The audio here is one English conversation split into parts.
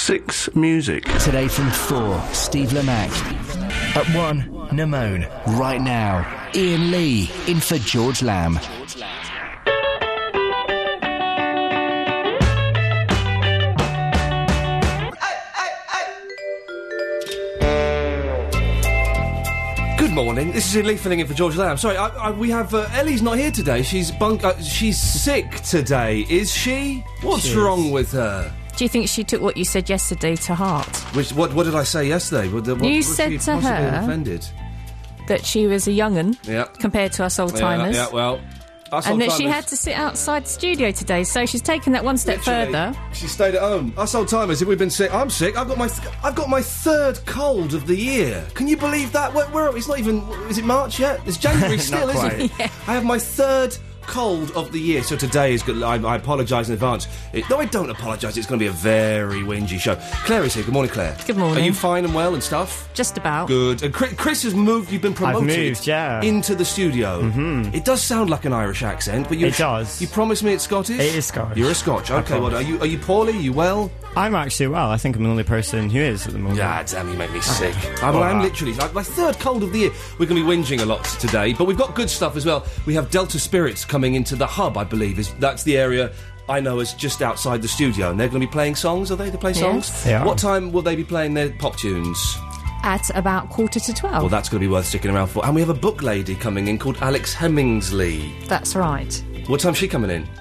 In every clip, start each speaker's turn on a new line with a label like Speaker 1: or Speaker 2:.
Speaker 1: 6 Music.
Speaker 2: Today from 4, Steve Lamacq. At 1, Namone. Right now, Ian Lee in for George Lamb.
Speaker 3: Good morning. This is Ian Lee filling in for George Lamb. Sorry, we have Ellie's not here today. She's sick today. Is she? What's wrong with her?
Speaker 4: Do you think she took what you said yesterday to heart?
Speaker 3: What did I say yesterday?
Speaker 4: You said to her
Speaker 3: offended?
Speaker 4: That she was a young'un
Speaker 3: Yep.
Speaker 4: compared to us old-timers.
Speaker 3: Yeah, well...
Speaker 4: And that she had to sit outside the studio today, so she's taken that one step further.
Speaker 3: She stayed at home. Us old-timers, if we've been sick... I'm sick. I've got my third cold of the year. Can you believe that? Where it's not even... Is it March yet? It's January still, isn't it?
Speaker 4: Yeah.
Speaker 3: I have my third cold of the year, so today is good. I apologise in advance. No, I don't apologise. It's going to be a very whingy show. Claire is here. Good morning, Claire.
Speaker 4: Good morning.
Speaker 3: Are you fine and well and stuff?
Speaker 4: Just about.
Speaker 3: Good. And Chris has moved. You've been promoted.
Speaker 5: I've moved, yeah.
Speaker 3: Into the studio. Mm-hmm. It does sound like an Irish accent, but
Speaker 5: it does.
Speaker 3: You promise me it's Scottish?
Speaker 5: It is Scottish.
Speaker 3: You're a Scotch. Okay. Well, are you poorly? Are you well?
Speaker 5: I'm actually well. I think I'm the only person who is at the moment.
Speaker 3: Ah, damn, you make me sick. I'm literally... my third cold of the year. We're going to be whinging a lot today, but we've got good stuff as well. We have Delta Spirits coming into the hub, I believe. That's the area I know is just outside the studio, and they're going to be playing songs, are they? They play songs?
Speaker 4: Yes.
Speaker 5: They are.
Speaker 3: What time will they be playing their pop tunes?
Speaker 4: At about 11:45.
Speaker 3: Well, that's going to be worth sticking around for. And we have a book lady coming in called Alex Hemmingsley.
Speaker 4: That's right.
Speaker 3: What time's she coming in?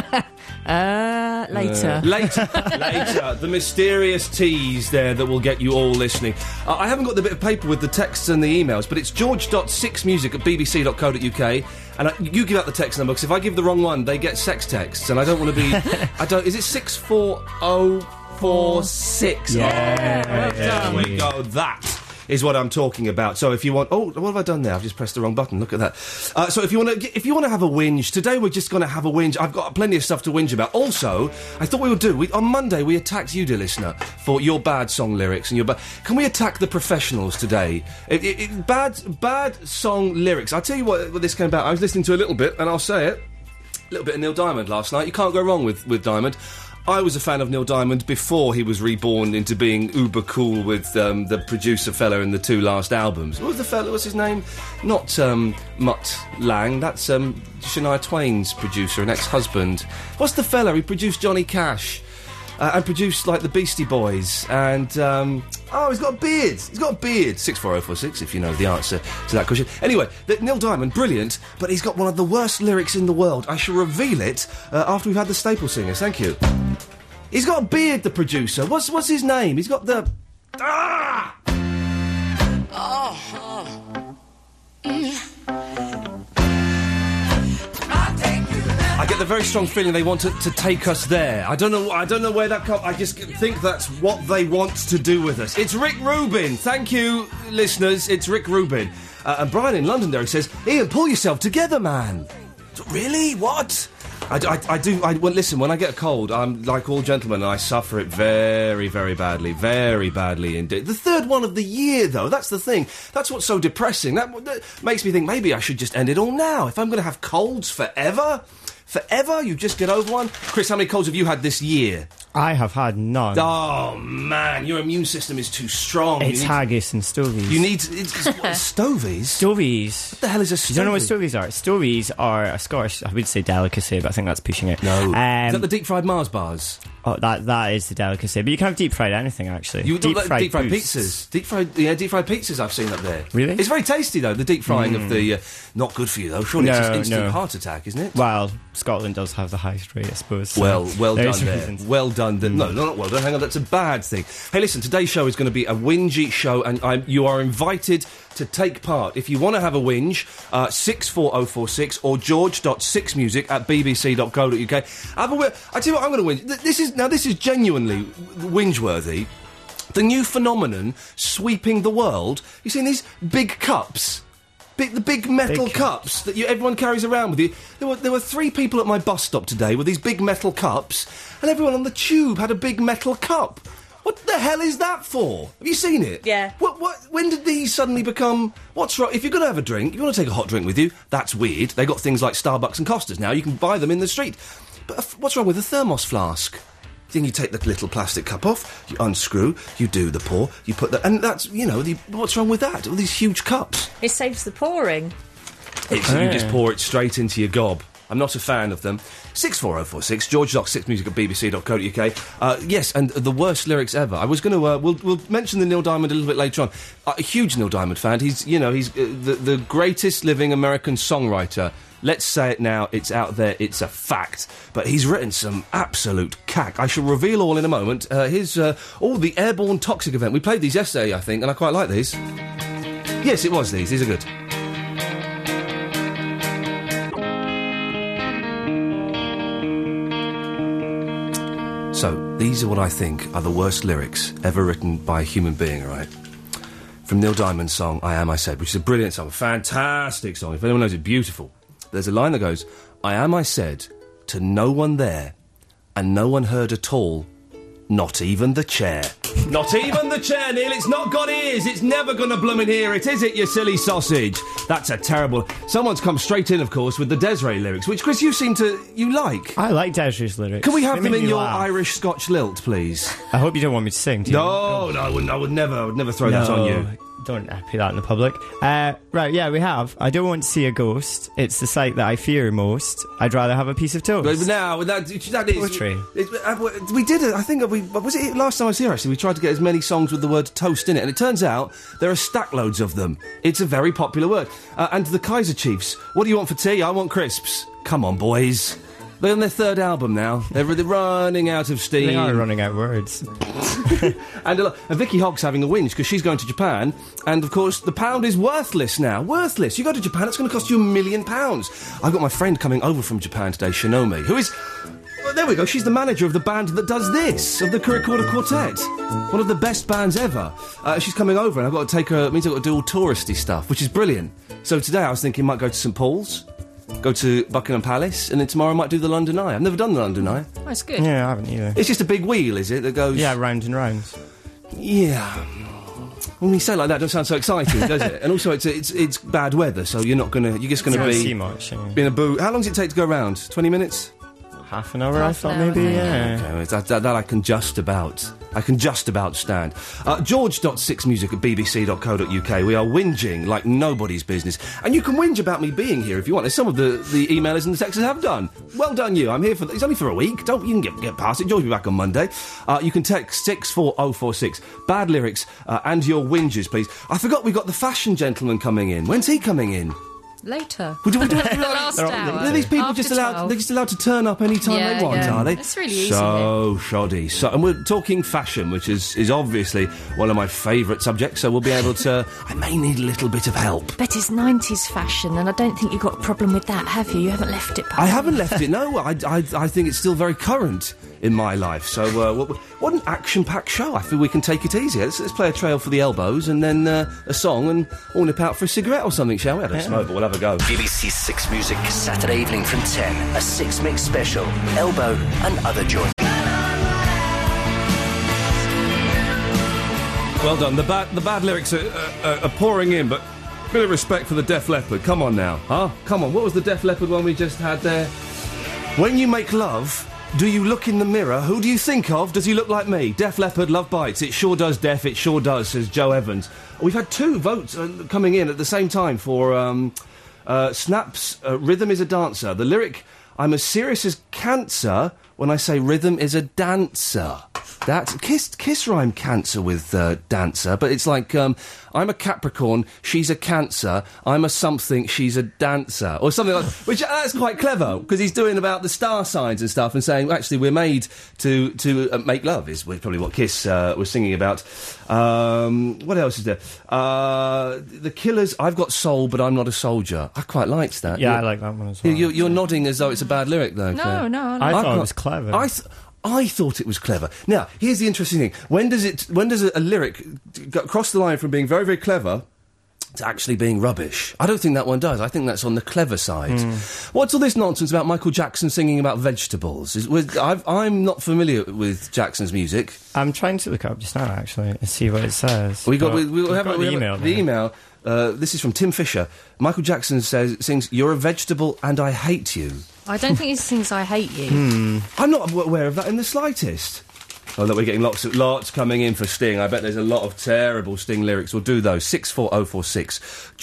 Speaker 4: Later.
Speaker 3: Later. The mysterious tease there that will get you all listening. I haven't got the bit of paper with the texts and the emails, but it's george.6music@bbc.co.uk, and you give out the text number, because if I give the wrong one, they get sex texts, and I don't want to be... Is it 64046?
Speaker 5: Yeah.
Speaker 3: There we go. That is what I'm talking about. So if you want... Oh, what have I done there? I've just pressed the wrong button. Look at that. So if you want to have a whinge, today we're just going to have a whinge. I've got plenty of stuff to whinge about. Also, I thought we would do... on Monday, we attacked you, dear listener, for your bad song lyrics and your bad... Can we attack the professionals today? Bad song lyrics. I'll tell you what this came about. I was listening to a little bit, and I'll say it. A little bit of Neil Diamond last night. You can't go wrong with Diamond. I was a fan of Neil Diamond before he was reborn into being uber cool with the producer fella in the 2 last albums. What was the fella? What's his name? Not Mutt Lang. That's Shania Twain's producer and ex-husband. What's the fella? He produced Johnny Cash and produced like the Beastie Boys. And he's got a beard. He's got a beard. 64046 if you know the answer to that question. Anyway, Neil Diamond, brilliant, but he's got one of the worst lyrics in the world. I shall reveal it after we've had the Staple Singers. Thank you. He's got a beard, the producer. What's his name? He's got the... Ah! I get the very strong feeling they want to take us there. I don't know where that comes... I just think that's what they want to do with us. It's Rick Rubin. Thank you, listeners. It's Rick Rubin. And Brian in London there, he says, Ian, pull yourself together, man. Really? What? I do. Well, listen, when I get a cold, I'm like all gentlemen, and I suffer it very, very badly. Very badly indeed. The third one of the year, though, that's the thing. That's what's so depressing. That makes me think maybe I should just end it all now. If I'm going to have colds forever... Forever? You just get over one? Chris, how many colds have you had this year?
Speaker 5: I have had none.
Speaker 3: Oh, man, your immune system is too strong.
Speaker 5: It's haggis and stovies.
Speaker 3: You need... Stovies?
Speaker 5: Stovies.
Speaker 3: What the hell is a stovie?
Speaker 5: You don't know what stovies are? Stovies are a Scottish... I would say delicacy, but I think that's pushing it.
Speaker 3: No. Is that the deep-fried Mars bars?
Speaker 5: Oh, that is the delicacy. But you can have deep-fried anything, actually.
Speaker 3: You deep-fried pizzas? Deep-fried pizzas I've seen up there.
Speaker 5: Really?
Speaker 3: It's very tasty, though, the deep-frying of the... not good for you, though. Surely it's just instant heart attack, isn't it?
Speaker 5: Well, Scotland does have the highest rate, I suppose. So
Speaker 3: well done there.
Speaker 5: Reasons.
Speaker 3: Well done. No, not well done. Hang on, that's a bad thing. Hey, listen, today's show is going to be a whingy show, and you are invited to take part. If you want to have a whinge, 64046 or george.6music@bbc.co.uk. I tell you what, I'm going to whinge. This is genuinely whinge-worthy. The new phenomenon sweeping the world. You seen these big cups? The big metal cups that everyone carries around with you. There were 3 people at my bus stop today with these big metal cups, and everyone on the tube had a big metal cup. What the hell is that for? Have you seen it?
Speaker 4: Yeah.
Speaker 3: When did these suddenly become... What's wrong? If you're going to have a drink, if you want to take a hot drink with you, that's weird. They got things like Starbucks and Costas now. You can buy them in the street. But what's wrong with a thermos flask? Then you take the little plastic cup off, you unscrew, you do the pour, you put the... And that's, what's wrong with that? All these huge cups.
Speaker 4: It saves the pouring.
Speaker 3: You just pour it straight into your gob. I'm not a fan of them. 64046, George Doc, 6music at bbc.co.uk. Yes, and the worst lyrics ever. I was going to... we'll mention the Neil Diamond a little bit later on. A huge Neil Diamond fan. He's the greatest living American songwriter. Let's say it now. It's out there. It's a fact. But he's written some absolute cack. I shall reveal all in a moment. The Airborne Toxic event. We played these yesterday, I think, and I quite like these. Yes, it was these. These are good. So, these are what I think are the worst lyrics ever written by a human being, right? From Neil Diamond's song, I Am, I Said, which is a brilliant song, a fantastic song. If anyone knows it, beautiful. There's a line that goes, I am, I said, to no one there, and no one heard at all, not even the chair. Not even the chair, Neil. It's not got ears. It's never going to bloomin' hear it, is it, you silly sausage? That's a terrible... Someone's come straight in, of course, with the Desiree lyrics, which, Chris, you like.
Speaker 5: I like Desiree's lyrics.
Speaker 3: Can we have them in your
Speaker 5: laugh.
Speaker 3: Irish Scotch lilt, please?
Speaker 5: I hope you don't want me to sing, do you?
Speaker 3: No, I would never throw that on you.
Speaker 5: Don't put that in the public. Right, yeah, we have. I don't want to see a ghost. It's the sight that I fear most. I'd rather have a piece of toast.
Speaker 3: But now, that is...
Speaker 5: Poetry.
Speaker 3: We did it, I think, was it last time I was here, actually? We tried to get as many songs with the word toast in it, and it turns out there are stack loads of them. It's a very popular word. And the Kaiser Chiefs, what do you want for tea? I want crisps. Come on, boys. They're on their third album now. They're running out of steam.
Speaker 5: They are running out of words.
Speaker 3: And Vicky Hogg's having a whinge because she's going to Japan, and of course the pound is worthless now. Worthless. You go to Japan, it's going to cost you £1 million. I've got my friend coming over from Japan today, Shinomi, who is... Well, there we go, she's the manager of the band that does this, of the Kurikorda Quartet. One of the best bands ever. She's coming over, and I've got to take her... It means I've got to do all touristy stuff, which is brilliant. So today I was thinking I might go to St Paul's, go to Buckingham Palace, and then tomorrow I might do the London Eye. I've never done the London Eye.
Speaker 4: Oh, that's good.
Speaker 5: Yeah, I haven't either.
Speaker 3: It's just a big wheel, is it, that goes...
Speaker 5: Yeah, round and round.
Speaker 3: Yeah. When you say it like that, it doesn't sound so exciting, does it? And also, it's bad weather, so you're just going to be...
Speaker 5: see much, yeah.
Speaker 3: In a boo... How long does it take to go round? 20 minutes?
Speaker 5: Half an hour, I thought, maybe, yeah.
Speaker 3: Okay, that I can just about stand. George.6music at bbc.co.uk. We are whinging like nobody's business. And you can whinge about me being here if you want, as some of the emailers and the texters have done. Well done, you. I'm here for... It's only for a week. You can get past it. George will be back on Monday. You can text 64046. Bad lyrics and your whinges, please. I forgot we got the fashion gentleman coming in. When's he coming in?
Speaker 4: Later.
Speaker 3: We do
Speaker 4: Last hour.
Speaker 3: Are these people
Speaker 4: After
Speaker 3: just allowed?
Speaker 4: 12.
Speaker 3: They're just allowed to turn up any time they want, are they?
Speaker 4: It's really easy.
Speaker 3: So shoddy. And we're talking fashion, which is obviously one of my favourite subjects. So we'll be able to. I may need a little bit of help.
Speaker 4: But it's 90s fashion, and I don't think you've got a problem with that, have you? You haven't left it.
Speaker 3: I haven't left it. No, I think it's still very current in my life. So what an action-packed show. I feel we can take it easy. Let's play a trail for the elbows, and then a song, and all nip out for a cigarette or something, shall we? I don't smoke, but we'll have a go.
Speaker 2: BBC Six Music, Saturday evening from 10. A Six Mix special. Elbow and other joints.
Speaker 3: Well done. The bad lyrics are pouring in, but a bit of respect for the Def Leppard. Come on now, huh? Come on. What was the Def Leppard one we just had there? When you make love, do you look in the mirror? Who do you think of? Does he look like me? Def Leppard, Love Bites. It sure does, Def. It sure does, says Joe Evans. We've had 2 votes coming in at the same time for Snap's Rhythm is a Dancer. The lyric, I'm as serious as cancer when I say rhythm is a dancer. That Kiss rhyme cancer with dancer, but it's like I'm a Capricorn, she's a Cancer, I'm a something, she's a dancer, or something like that. Which that's quite clever because he's doing about the star signs and stuff, and saying actually we're made to make love is probably what Kiss was singing about. What else is there? The Killers. I've got soul, but I'm not a soldier. I quite liked that.
Speaker 5: Yeah, I like that one as well.
Speaker 3: You're nodding as though it's a bad lyric, though.
Speaker 4: No.
Speaker 5: I thought it was clever.
Speaker 3: I thought it was clever. Now, here's the interesting thing. When does a lyric cross the line from being very, very clever to actually being rubbish? I don't think that one does. I think that's on the clever side. What's all this nonsense about Michael Jackson singing about vegetables? I'm not familiar with Jackson's music.
Speaker 5: I'm trying to look up just now, actually, and see what it says.
Speaker 3: We have the
Speaker 5: email.
Speaker 3: The email. This is from Tim Fisher. Michael Jackson sings, "You're a vegetable and I hate you."
Speaker 4: I don't think he sings I hate you.
Speaker 3: I'm not aware of that in the slightest. Oh, look, we're getting lots coming in for Sting. I bet there's a lot of terrible Sting lyrics. We'll do those. 64046,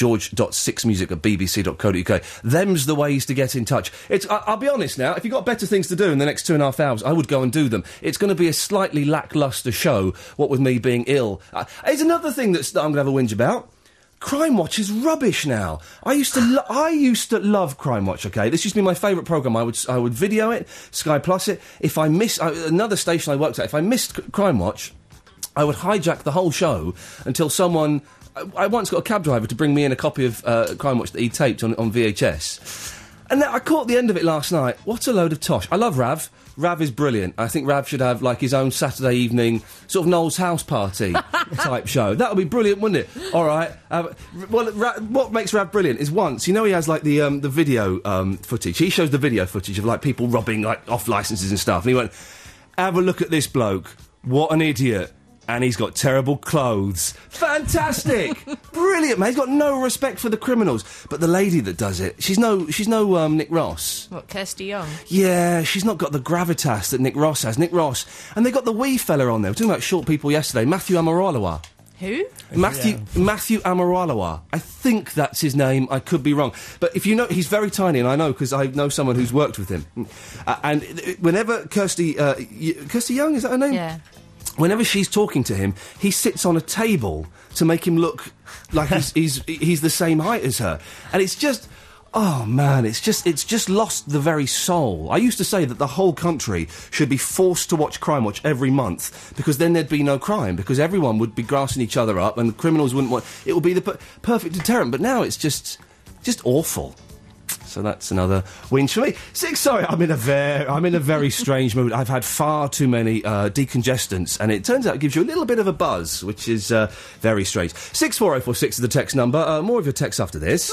Speaker 3: george.6music@bbc.co.uk. Them's the ways to get in touch. I'll be honest now, if you've got better things to do in the next 2.5 hours, I would go and do them. It's going to be a slightly lacklustre show, what with me being ill. It's another thing that I'm going to have a whinge about. Crime Watch is rubbish now. I used to love Crime Watch, okay? This used to be my favourite programme. I would video it, Sky Plus it. If I missed... another station I worked at, if I missed Crime Watch, I would hijack the whole show until someone... I once got a cab driver to bring me in a copy of Crime Watch that he taped on VHS. And I caught the end of it last night. What a load of tosh. I love Rav. Rav is brilliant. I think Rav should have, like, his own Saturday evening, sort of Noel's House Party type show. That would be brilliant, wouldn't it? All right. What makes Rav brilliant is once, he has, like, the video footage. He shows the video footage of, like, people robbing, like, off licences and stuff. And he went, have a look at this bloke. What an idiot. And he's got terrible clothes. Fantastic! Brilliant, man. He's got no respect for the criminals. But the lady that does it, she's no Nick Ross.
Speaker 4: What, Kirsty Young?
Speaker 3: Yeah, she's not got the gravitas that Nick Ross has. Nick Ross. And they got the wee fella on there. We were talking about short people yesterday. Matthew Amorolawa.
Speaker 4: Who?
Speaker 3: Matthew Amorolawa. I think that's his name. I could be wrong. But if you know, he's very tiny, and I know because I know someone who's worked with him. And whenever Kirsty Young, is that her name?
Speaker 4: Yeah.
Speaker 3: Whenever she's talking to him, he sits on a table to make him look like he's the same height as her. And it's just... Oh, man, it's just lost the very soul. I used to say that the whole country should be forced to watch Crime Watch every month, because then there'd be no crime, because everyone would be grassing each other up and the criminals wouldn't want... It would be the perfect deterrent, but now it's just awful. So that's another whinge for me. Sorry, I'm in a very strange mood. I've had far too many decongestants, and it turns out it gives you a little bit of a buzz, which is very strange. 64046 is the text number. More of your texts after this.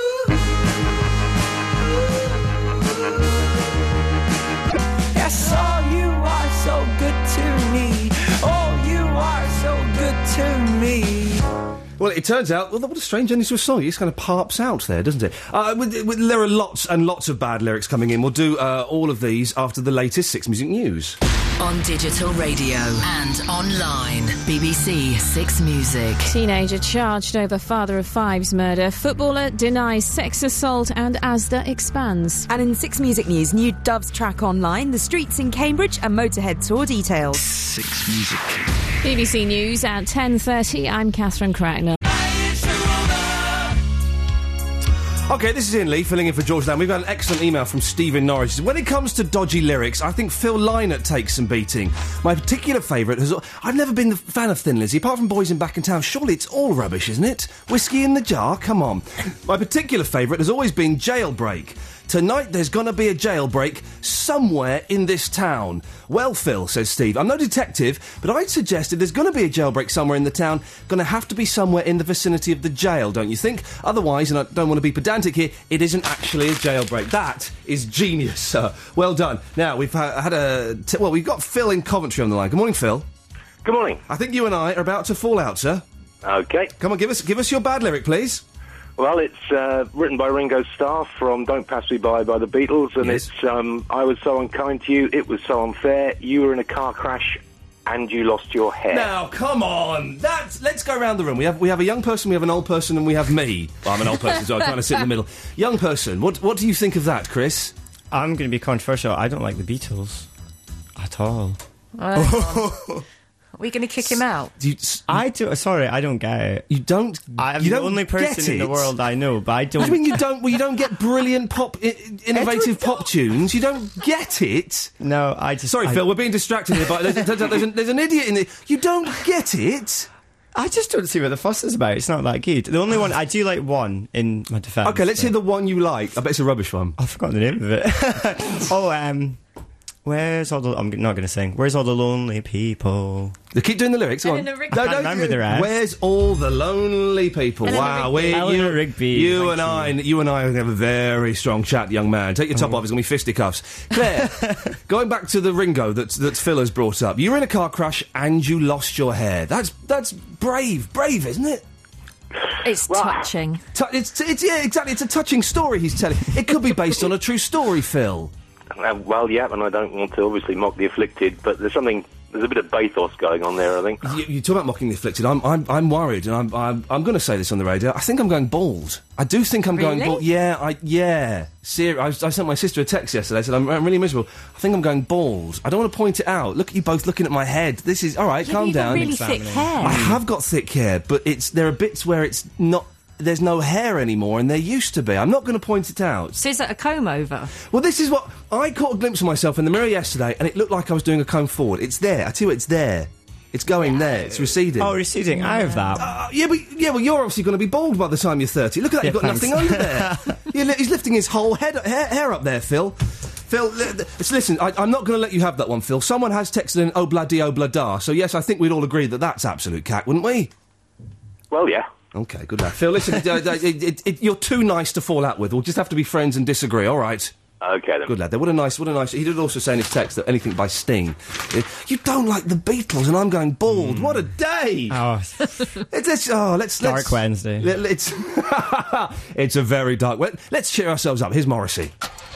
Speaker 1: Yes, oh, you are so good to me. Oh, you are so good to me.
Speaker 3: Well, it turns out, what a strange ending to a song. It just kind of parps out there, doesn't it? There are lots and lots of bad lyrics coming in. We'll do all of these after the latest Six Music News.
Speaker 6: On digital radio and online. BBC Six Music.
Speaker 4: Teenager charged over father of five's murder. Footballer denies sex assault, and Asda expands.
Speaker 7: And in Six Music News, new Doves track online, the streets in Cambridge and Motorhead tour details.
Speaker 2: Six Music.
Speaker 4: BBC News at 10:30. I'm Catherine Cracknell.
Speaker 3: OK, this is Ian Lee, filling in for George Lamb. We've got an excellent email from Stephen Norwich. When it comes to dodgy lyrics, I think Phil Lynott takes some beating. My particular favourite has... I've never been the fan of Thin Lizzy, apart from Boys in Back in Town. Surely it's all rubbish, isn't it? Whiskey in the jar? Come on. My particular favourite has always been Jailbreak. Tonight there's gonna be a jailbreak somewhere in this town. Well, Phil, says Steve, I'm no detective, but I'd suggest if there's gonna be a jailbreak somewhere in the town, gonna have to be somewhere in the vicinity of the jail, don't you think? Otherwise, and I don't want to be pedantic here, it isn't actually a jailbreak. That is genius, sir. Well done. Now, we've we've got Phil in Coventry on the line. Good morning, Phil.
Speaker 8: Good morning.
Speaker 3: I think you and I are about to fall out, sir.
Speaker 8: OK.
Speaker 3: Come on, give us your bad lyric, please.
Speaker 8: Well, it's written by Ringo Starr from Don't Pass Me By the Beatles, and
Speaker 3: yes.
Speaker 8: It's I was so unkind to you, it was so unfair, you were in a car crash and you lost your hair.
Speaker 3: Now, come on! Let's go around the room. We have a young person, we have an old person, and we have me. Well, I'm an old person, so I kind of sit in the middle. Young person, what do you think of that, Chris?
Speaker 5: I'm going to be controversial. I don't like the Beatles. At all.
Speaker 7: Are we going to kick him out?
Speaker 5: Sorry, I don't get it.
Speaker 3: You don't...
Speaker 5: I'm
Speaker 3: you
Speaker 5: the
Speaker 3: don't
Speaker 5: only person in the world I know, but I don't...
Speaker 3: What do you mean you don't... Well, you don't get brilliant innovative pop tunes? You don't get it?
Speaker 5: No, I just...
Speaker 3: Sorry, Phil, we're being distracted here, but there's an idiot in there. You don't get it?
Speaker 5: I just don't see what the fuss is about. It's not that good. The only one... I do like one in my defence.
Speaker 3: OK, let's hear the one you like. I bet it's a rubbish one.
Speaker 5: I forgot the name of it. Where's all the... I'm not going to sing. Where's all the lonely people?
Speaker 3: They keep doing the lyrics. Go on.
Speaker 4: Eleanor Rigby.
Speaker 5: I can't remember the rest.
Speaker 3: Where's all the lonely people?
Speaker 5: Eleanor Rigby.
Speaker 3: You and I are going to have a very strong chat, young man. Take your top off. It's going to be fisticuffs. Claire, going back to the Ringo that Phil has brought up. You were in a car crash and you lost your hair. That's brave, isn't it?
Speaker 4: It's touching.
Speaker 3: It's exactly. It's a touching story he's telling. It could be based on a true story, Phil.
Speaker 8: Well, yeah, and I don't want to obviously mock the afflicted, but there's something There's a bit of bathos going on there, I think.
Speaker 3: You talk about mocking the afflicted. I'm worried, and I'm going to say this on the radio. I think I'm going bald. I do think I'm going bald. Yeah, I sent my sister a text yesterday. I said I'm really miserable. I think I'm going bald. I don't want to point it out. Look at you both looking at my head. This is all right. Calm down.
Speaker 7: You've got really thick hair.
Speaker 3: I have got thick hair, but there are bits where it's not. There's no hair anymore, and there used to be. I'm not going to point it out.
Speaker 9: So is that a comb over?
Speaker 3: Well, this is what... I caught a glimpse of myself in the mirror yesterday, and it looked like I was doing a comb forward. It's there. I tell you, it's there. It's going there. It's receding.
Speaker 5: Oh, receding. I have that.
Speaker 3: Well, you're obviously going to be bald by the time you're 30. Look at that. You've got nothing under there. He's lifting his whole hair up there, Phil. Phil, listen, I'm not going to let you have that one, Phil. Someone has texted in oh-blah-dee-oh-blah-da. So, yes, I think we'd all agree that that's absolute cack, wouldn't we?
Speaker 8: Well, yeah.
Speaker 3: OK, good lad. Phil, listen, you're too nice to fall out with. We'll just have to be friends and disagree, all right?
Speaker 8: OK, then.
Speaker 3: Good lad. What a nice... He did also say in his text that anything by Sting. You don't like the Beatles, and I'm going bald. What a day!
Speaker 5: Oh.
Speaker 3: Let's...
Speaker 5: Dark Wednesday.
Speaker 3: It's a very dark... Let's cheer ourselves up. Here's Morrissey.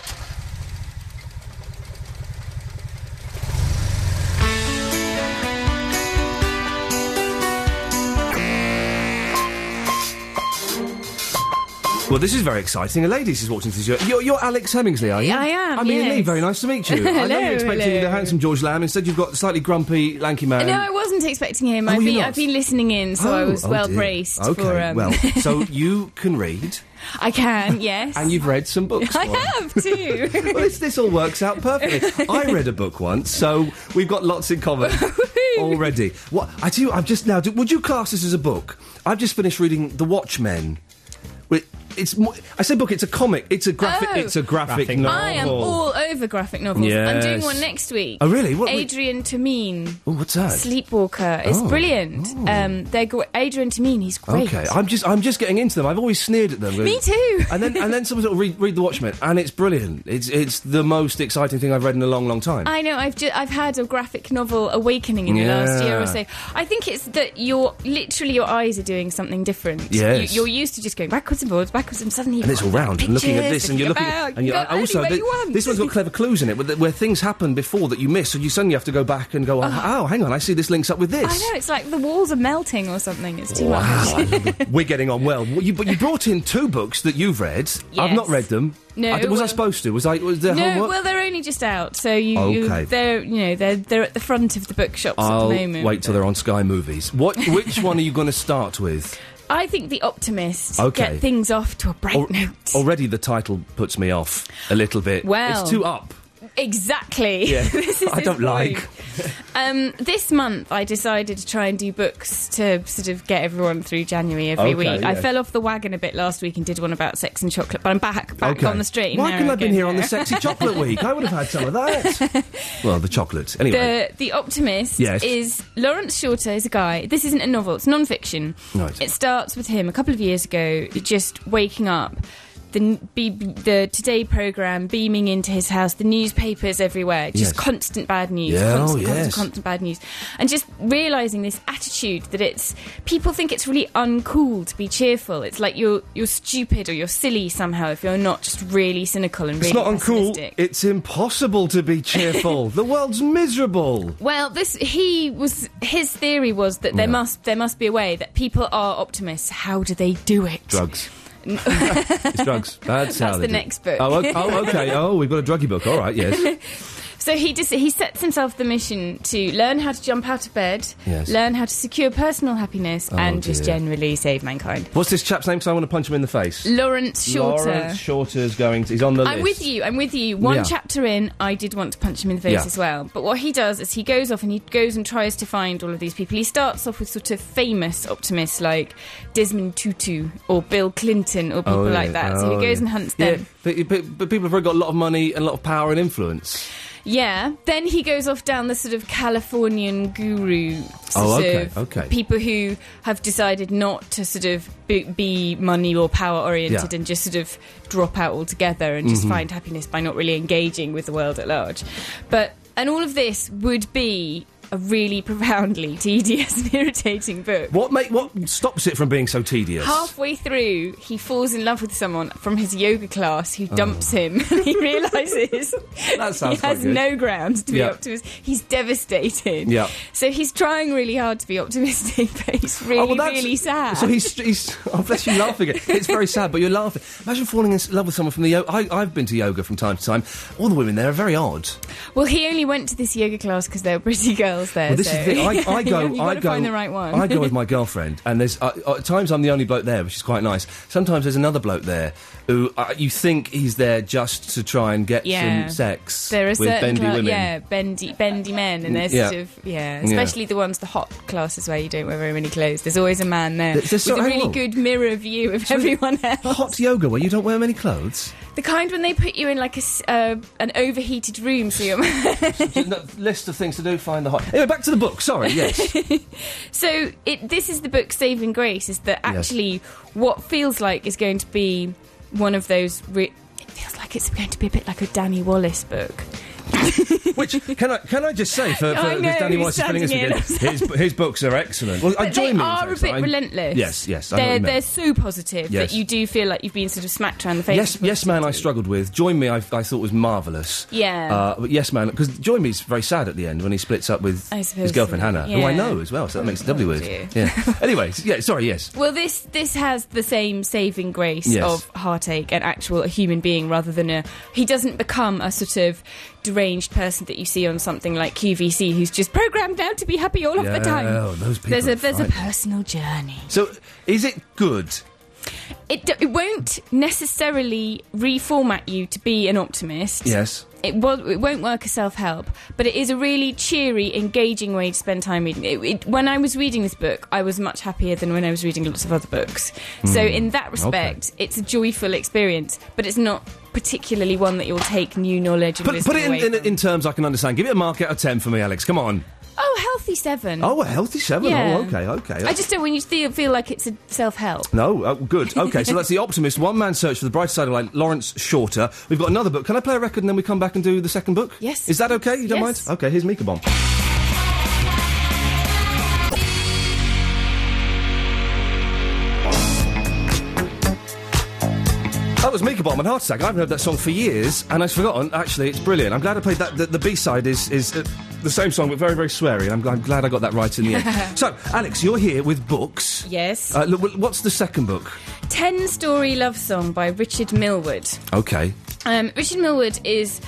Speaker 3: Well, this is very exciting. A lady has walked into the studio. You're Alex Hemmingsley, are you?
Speaker 4: I am,
Speaker 3: I'm Ian
Speaker 4: yes.
Speaker 3: Lee. Very nice to meet you. I know you're expecting the handsome George Lamb. Instead, you've got the slightly grumpy, lanky man.
Speaker 4: No, I wasn't expecting him.
Speaker 3: Oh,
Speaker 4: I've been listening in, so I was well braced
Speaker 3: OK,
Speaker 4: for...
Speaker 3: well, so you can read...
Speaker 4: I can, yes.
Speaker 3: And you've read some books.
Speaker 4: I have too.
Speaker 3: Well, this all works out perfectly. I read a book once, so we've got lots in common already. What I tell you, I've just now. Would you class this as a book? I've just finished reading The Watchmen. I say book. It's a comic. It's a graphic. It's a graphic novel.
Speaker 4: I am all over graphic novels.
Speaker 3: Yes.
Speaker 4: I'm doing one next week.
Speaker 3: Oh, really?
Speaker 4: Adrian Tamine.
Speaker 3: Oh, what's that?
Speaker 4: Sleepwalker. It's brilliant. Adrian Tamine. He's great.
Speaker 3: Okay, I'm just getting into them. I've always sneered at them.
Speaker 4: Me too.
Speaker 3: and then someone sort of read The Watchmen, and it's brilliant. It's the most exciting thing I've read in a long, long time.
Speaker 4: I know. I've had a graphic novel awakening in the last year or so. I think it's that your eyes are doing something different.
Speaker 3: Yes.
Speaker 4: You're used to just going backwards and forwards, and suddenly
Speaker 3: and it's all round and looking at this and you're looking
Speaker 4: also
Speaker 3: this one's got clever clues in it where things happen before that you miss, so you suddenly have to go back and go hang on, I see this links up with this.
Speaker 4: I know, it's like the walls are melting or something. It's too much.
Speaker 3: We're getting on well. But you brought in two books that you've read. Yes. I've not read them.
Speaker 4: No,
Speaker 3: was I supposed to? Was there homework?
Speaker 4: Well, they're only just out, so they're at the front of the bookshops at the moment.
Speaker 3: I'll wait till they're on Sky Movies. Which one are you going to start with?
Speaker 4: I think The Optimist. Get things off to a bright note.
Speaker 3: Already the title puts me off a little bit.
Speaker 4: Well,
Speaker 3: it's too up.
Speaker 4: Exactly.
Speaker 3: Yeah.
Speaker 4: This is
Speaker 3: I don't like.
Speaker 4: This month I decided to try and do books to sort of get everyone through January every week.
Speaker 3: Yeah.
Speaker 4: I fell off the wagon a bit last week and did one about sex and chocolate, but I'm back on the straight and
Speaker 3: narrow. Why couldn't I have been here
Speaker 4: now.
Speaker 3: on the Sexy Chocolate Week? I would have had some of that. Well, the chocolate. Anyway.
Speaker 4: The Optimist
Speaker 3: yes.
Speaker 4: is... Lawrence Shorter is a guy... This isn't a novel, it's non-fiction.
Speaker 3: Right.
Speaker 4: It starts with him a couple of years ago just waking up... The Today programme beaming into his house, the newspapers everywhere, just constant bad news, constant bad news, and just realising this attitude that people think it's really uncool to be cheerful. It's like you're stupid or you're silly somehow if you're not just really cynical and really pessimistic.
Speaker 3: It's not uncool. It's impossible to be cheerful. The world's miserable.
Speaker 4: Well, his theory was that there must be a way that people are optimists. How do they do it?
Speaker 3: Drugs. It's drugs. That's
Speaker 4: the next book.
Speaker 3: Oh, okay. Oh, we've got a druggy book. All right, yes.
Speaker 4: So he sets himself the mission to learn how to jump out of bed, learn how to secure personal happiness, and just generally save mankind.
Speaker 3: What's this chap's name? Because I want to punch him in the face.
Speaker 4: Lawrence Shorter.
Speaker 3: Lawrence Shorter's he's on the list.
Speaker 4: I'm with you. One chapter in, I did want to punch him in the face as well. But what he does is he goes off and tries to find all of these people. He starts off with sort of famous optimists like Desmond Tutu or Bill Clinton or people like that. So he goes and hunts them.
Speaker 3: Yeah, but people have got a lot of money and a lot of power and influence.
Speaker 4: Yeah, then he goes off down the sort of Californian guru people who have decided not to sort of be money or power oriented and just sort of drop out altogether and just find happiness by not really engaging with the world at large. And all of this would be a really profoundly tedious and irritating book.
Speaker 3: What stops it from being so tedious?
Speaker 4: Halfway through, he falls in love with someone from his yoga class who dumps him, and he realises he has no grounds to be optimistic. He's devastated.
Speaker 3: Yeah.
Speaker 4: So he's trying really hard to be optimistic, but he's really sad.
Speaker 3: So he's oh, bless you, laughing. It's very sad, but you're laughing. Imagine falling in love with someone from the yoga. I've been to yoga from time to time. All the women there are very odd.
Speaker 4: Well, he only went to this yoga class because there were pretty girls there.
Speaker 3: Well, this is the thing. I go.
Speaker 4: You've got to find the right one.
Speaker 3: I go with my girlfriend, and there's at times I'm the only bloke there, which is quite nice. Sometimes there's another bloke there who you think he's there just to try and get some sex
Speaker 4: there are
Speaker 3: with
Speaker 4: certain
Speaker 3: bendy women.
Speaker 4: Yeah, bendy men, and there's sort of especially the ones, the hot classes where you don't wear very many clothes. There's always a man there with a really good mirror view of everyone else.
Speaker 3: Hot yoga where you don't wear many clothes.
Speaker 4: The kind when they put you in like an overheated room, so you're
Speaker 3: list of things to do. Find the hot. Anyway, back to the book. Sorry, yes.
Speaker 4: So this is the book Saving Grace. Is that actually what feels like is going to be one of those? It feels like it's going to be a bit like a Danny Wallace book.
Speaker 3: Which can I just say for Danny Wallace is filling us again? His books are excellent. Well,
Speaker 4: they are a bit relentless.
Speaker 3: Yes.
Speaker 4: They're so positive that you do feel like you've been sort of smacked around the face.
Speaker 3: Yes, Man, I struggled with. Join Me, I thought was marvellous.
Speaker 4: Yeah.
Speaker 3: But Yes, Man, because Join Me's very sad at the end when he splits up with his girlfriend Hannah, who I know as well, so that makes it doubly weird. Yeah. Anyway, yes.
Speaker 4: Well, this has the same saving grace of heartache and a human being rather than he doesn't become a sort of deranged person that you see on something like QVC who's just programmed now to be happy all of the time.
Speaker 3: Those people
Speaker 4: there's a personal journey.
Speaker 3: So, is it good?
Speaker 4: It won't necessarily reformat you to be an optimist.
Speaker 3: Yes.
Speaker 4: It won't work as self-help, but it is a really cheery, engaging way to spend time reading. When I was reading this book, I was much happier than when I was reading lots of other books. So in that respect, it's a joyful experience, but it's not particularly one that you'll take new knowledge and wisdom away from.
Speaker 3: In terms I can understand. Give it a mark out of 10 for me, Alex. Come on.
Speaker 4: Oh, healthy 7.
Speaker 3: Oh, a healthy 7.
Speaker 4: Yeah.
Speaker 3: Oh, okay.
Speaker 4: I just don't want you to feel like it's a self-help.
Speaker 3: No, good. Okay, so that's The Optimist, one-man search for the brighter side of life, Lawrence Shorter. We've got another book. Can I play a record and then we come back and do the second book?
Speaker 4: Yes.
Speaker 3: Is that okay? You don't mind? Okay, here's Mika Bomb. That was Mika Bomb and Heart Attack. I haven't heard that song for years, and I've forgotten. Actually, it's brilliant. I'm glad I played that. The B-side is the same song, but very, very sweary. I'm glad I got that right in the end. So, Alex, you're here with books.
Speaker 4: Yes.
Speaker 3: What's the second book?
Speaker 4: 10-Story Love Song by Richard Millward.
Speaker 3: Okay.
Speaker 4: Richard Millward is...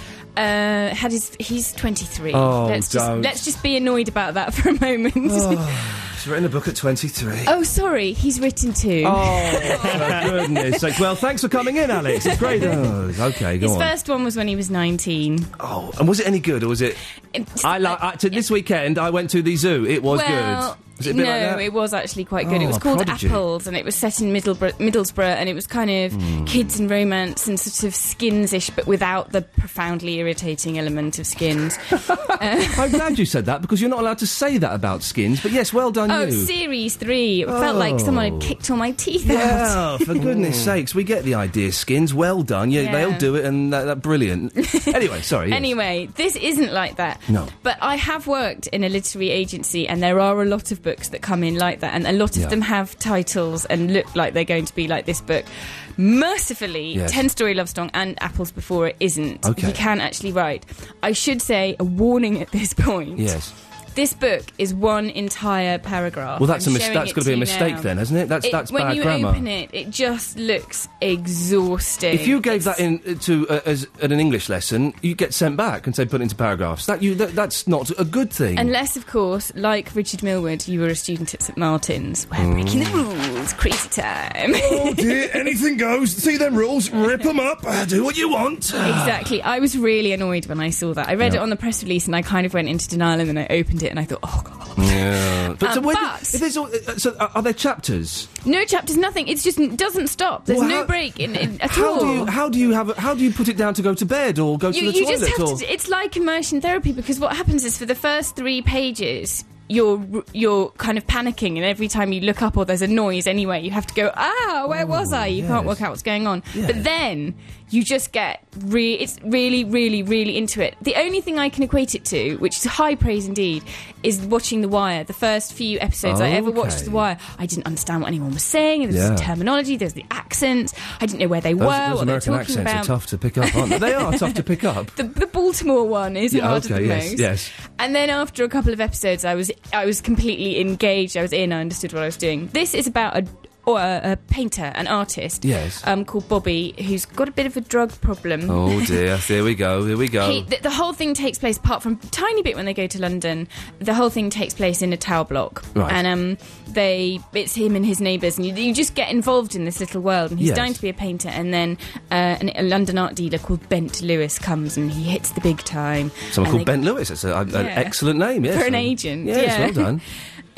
Speaker 4: he's 23.
Speaker 3: Oh,
Speaker 4: let's just be annoyed about that for a moment.
Speaker 3: He's written a book at 23.
Speaker 4: Oh, sorry, he's written 2.
Speaker 3: Oh, for goodness sake. Well, thanks for coming in, Alex. It's great. Okay, go on.
Speaker 4: His first one was when he was 19.
Speaker 3: Oh, and was it any good, or was it... this weekend, I went to the zoo. It was good. Was it a bit like that?
Speaker 4: It was actually quite good. It was called
Speaker 3: Prodigy.
Speaker 4: Apples, and it was set in Middlesbrough, and it was kind of kids and romance and sort of Skins-ish, but without the profoundly irritating element of Skins.
Speaker 3: I'm glad you said that, because you're not allowed to say that about Skins, but yes, well done you.
Speaker 4: Oh, Series 3. It felt like someone had kicked all my teeth out.
Speaker 3: Yeah, for goodness sakes, we get the idea, Skins. Well done. Yeah. They'll do it, and that's brilliant. Anyway, sorry.
Speaker 4: Anyway, this isn't like that.
Speaker 3: No.
Speaker 4: But I have worked in a literary agency, and there are a lot of books that come in like that, and a lot of them have titles and look like they're going to be like this book. Mercifully, 10-Story Love Song and Apples Before It isn't.
Speaker 3: Okay.
Speaker 4: You can actually write. I should say a warning at this point.
Speaker 3: Yes.
Speaker 4: This book is one entire paragraph.
Speaker 3: Well, that's got to be a mistake then, hasn't it? That's bad grammar.
Speaker 4: When you open it, it just looks exhausting.
Speaker 3: If you gave that as an English lesson, you get sent back and say put it into paragraphs. That's not a good thing.
Speaker 4: Unless, of course, like Richard Millward, you were a student at St Martin's, where breaking the rules, crazy time.
Speaker 3: Oh dear, anything goes. See them rules, rip them up, do what you want.
Speaker 4: Exactly. I was really annoyed when I saw that. I read it on the press release and I kind of went into denial, and then I opened it and I thought, oh God.
Speaker 3: Yeah. So are there chapters?
Speaker 4: No chapters, nothing. It just doesn't stop. There's no break at all.
Speaker 3: How do you put it down to go to bed or go to the toilet?
Speaker 4: It's like immersion therapy, because what happens is for the first 3 pages, you're kind of panicking, and every time you look up or there's a noise anywhere, you have to go, where was I? You can't work out what's going on. Yeah. But then you just get it's really, really, really into it. The only thing I can equate it to, which is high praise indeed, is watching The Wire. The first few episodes I ever watched The Wire, I didn't understand what anyone was saying. There was the terminology, there was the accents. I didn't know where they were,
Speaker 3: those
Speaker 4: what they were talking
Speaker 3: American accents
Speaker 4: about.
Speaker 3: are tough to pick up, aren't they? They are tough to pick up.
Speaker 4: The Baltimore one is harder than most.
Speaker 3: Yes.
Speaker 4: And then after a couple of episodes, I was completely engaged. I understood what I was doing. This is about a painter, an artist, called Bobby, who's got a bit of a drug problem.
Speaker 3: Oh dear, here we go.
Speaker 4: The whole thing takes place, apart from a tiny bit when they go to London, the whole thing takes place in a tower block.
Speaker 3: Right.
Speaker 4: And it's him and his neighbours, and you just get involved in this little world. And he's dying to be a painter, and then a London art dealer called Bent Lewis comes, and he hits the big time.
Speaker 3: Someone called Bent Lewis. That's an excellent name, yes.
Speaker 4: For an agent.
Speaker 3: Yes, well done.